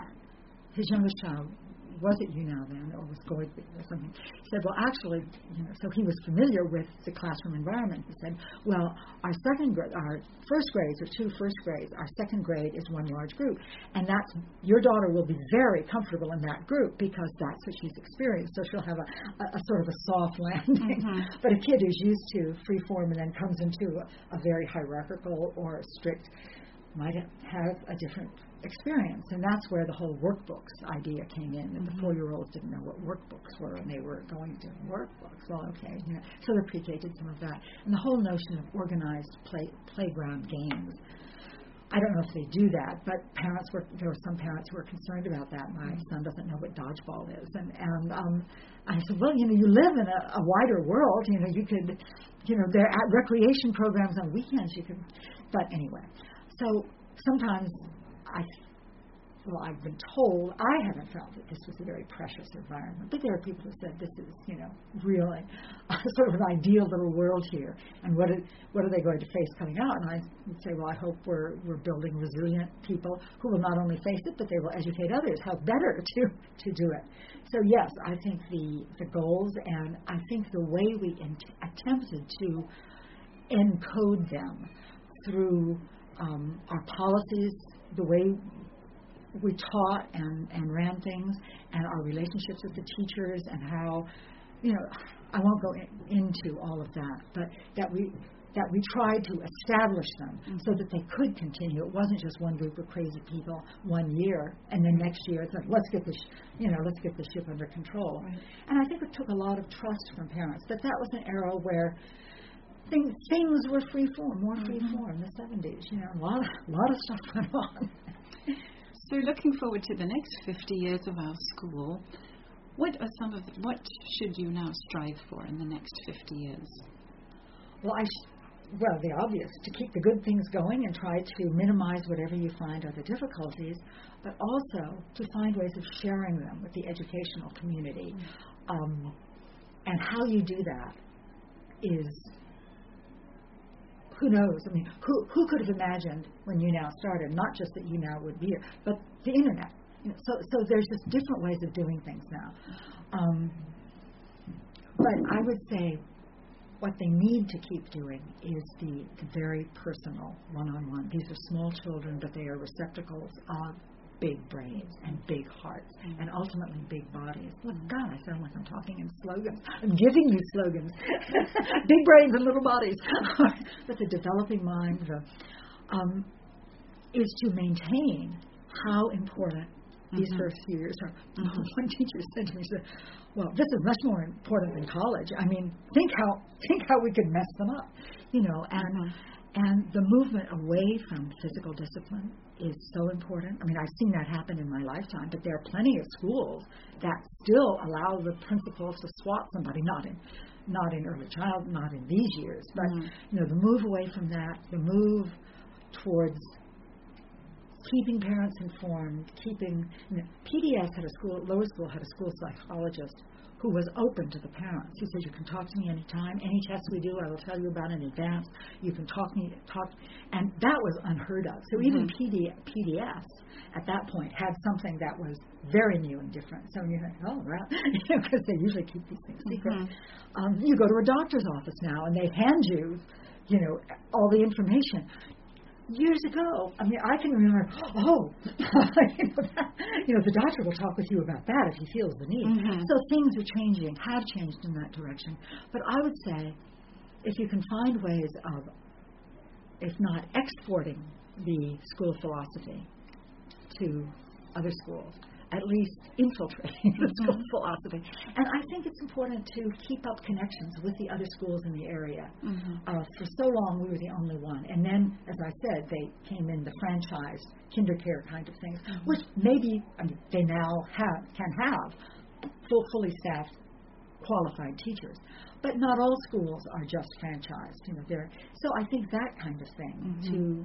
his youngest child was at you now then, or was going to be, or something. He said, well, actually, you know, so he was familiar with the classroom environment. He said, well, our second grade, our first grades are two first grades. Our second grade is one large group. And that's, your daughter will be very comfortable in that group because that's what she's experienced. So she'll have a, a, a sort of a soft landing. Mm-hmm. But a kid who's used to free form and then comes into a, a very hierarchical or strict might have a different experience. And that's where the whole workbooks idea came in. And the four-year-olds didn't know what workbooks were, and they were going to workbooks. Well, okay. You know, so the pre-K did some of that. And the whole notion of organized play, playground games. I don't know if they do that, but parents were, there were some parents who were concerned about that. My son doesn't know what dodgeball is. And, and um, I said, well, you know, you live in a, a wider world. You know, you could, you know, there are recreation programs on weekends. You could, but anyway. So sometimes I, well, I've been told, I haven't felt that this was a very precious environment. But there are people who said this is, you know, really a sort of an ideal little world here. And what are, what are they going to face coming out? And I would say, well, I hope we're we're building resilient people who will not only face it, but they will educate others how better to, to do it. So yes, I think the, the goals, and I think the way we in, attempted to encode them through um, our policies, the way we taught and, and ran things, and our relationships with the teachers, and how, you know, I won't go in, into all of that, but that we that we tried to establish them mm-hmm. so that they could continue. It wasn't just one group of crazy people one year, and then next year it's like, let's get this, you know, let's get the ship under control. Right. And I think it took a lot of trust from parents. But that was an era where things things were free form, more free mm-hmm. form in the seventies. You know, a lot, a lot of stuff went on. So looking forward to the next fifty years of our school, what are some of the, what should you now strive for in the next fifty years? Well, I sh- well, the obvious, to keep the good things going and try to minimize whatever you find are the difficulties, but also to find ways of sharing them with the educational community. Mm-hmm. Um, and how you do that is, who knows? I mean, who who could have imagined when YouNow started, not just that YouNow would be here, but the internet. You know, so so there's just different ways of doing things now. Um, but I would say what they need to keep doing is the, the very personal, one-on-one. These are small children, but they are receptacles of big brains and big hearts mm-hmm. and ultimately big bodies. Look, God, I sound like I'm talking in slogans. I'm giving you slogans. Big brains and little bodies. But the developing mind the, um, is to maintain how important mm-hmm. these first few years are. Mm-hmm. One teacher said to me, she said, well, this is much more important than college. I mean, think how think how we could mess them up, you know, and mm-hmm. And the movement away from physical discipline is so important. I mean, I've seen that happen in my lifetime, but there are plenty of schools that still allow the principals to swat somebody, not in not in early child, not in these years, but, mm-hmm. you know, the move away from that, the move towards keeping parents informed, keeping, you know, P D S had a school, lower school had a school psychologist who was open to the parents. He said, you can talk to me anytime. Any tests we do, I will tell you about in advance. You can talk me, talk. And that was unheard of. So mm-hmm. even P D, P D S at that point had something that was very new and different. So you're like, oh, well, because they usually keep these things secret. Mm-hmm. Um, you go to a doctor's office now, and they hand you, you know, all the information. Years ago, I mean, I can remember, oh, you, know, that, you know, the doctor will talk with you about that if he feels the need. Mm-hmm. So things are changing, have changed in that direction. But I would say, if you can find ways of, if not exporting the school philosophy to other schools, at least infiltrating the school mm-hmm. philosophy. And I think it's important to keep up connections with the other schools in the area. Mm-hmm. Uh, for so long, we were the only one. And then, as I said, they came in the franchise, kinder care kind of things, mm-hmm. which maybe I mean, they now have can have full, fully staffed, qualified teachers. But not all schools are just franchised. You know, they're, so I think that kind of thing, mm-hmm. to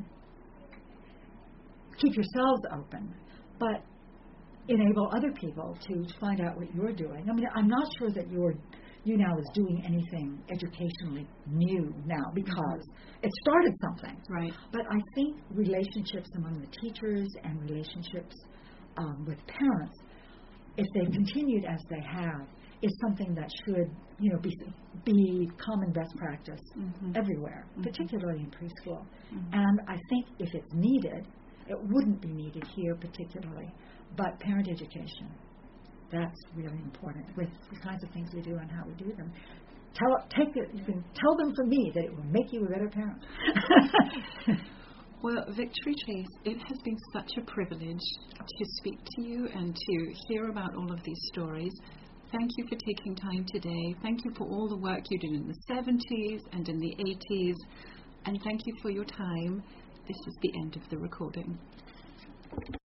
keep yourselves open, but enable other people to find out what you're doing. I mean, I'm not sure that you're, YouNow is doing anything educationally new now because mm-hmm. it started something. Right. But I think relationships among the teachers and relationships um, with parents, if they've continued as they have, is something that should, you know, be be common best practice mm-hmm. everywhere, mm-hmm. particularly in preschool. Mm-hmm. And I think if it's needed, it wouldn't be needed here particularly. But parent education, that's really important with the kinds of things we do and how we do them. Tell, take it, you can tell them from me that it will make you a better parent. Well, Victory Chase, it has been such a privilege to speak to you and to hear about all of these stories. Thank you for taking time today. Thank you for all the work you did in the seventies and in the eighties. And thank you for your time. This is the end of the recording.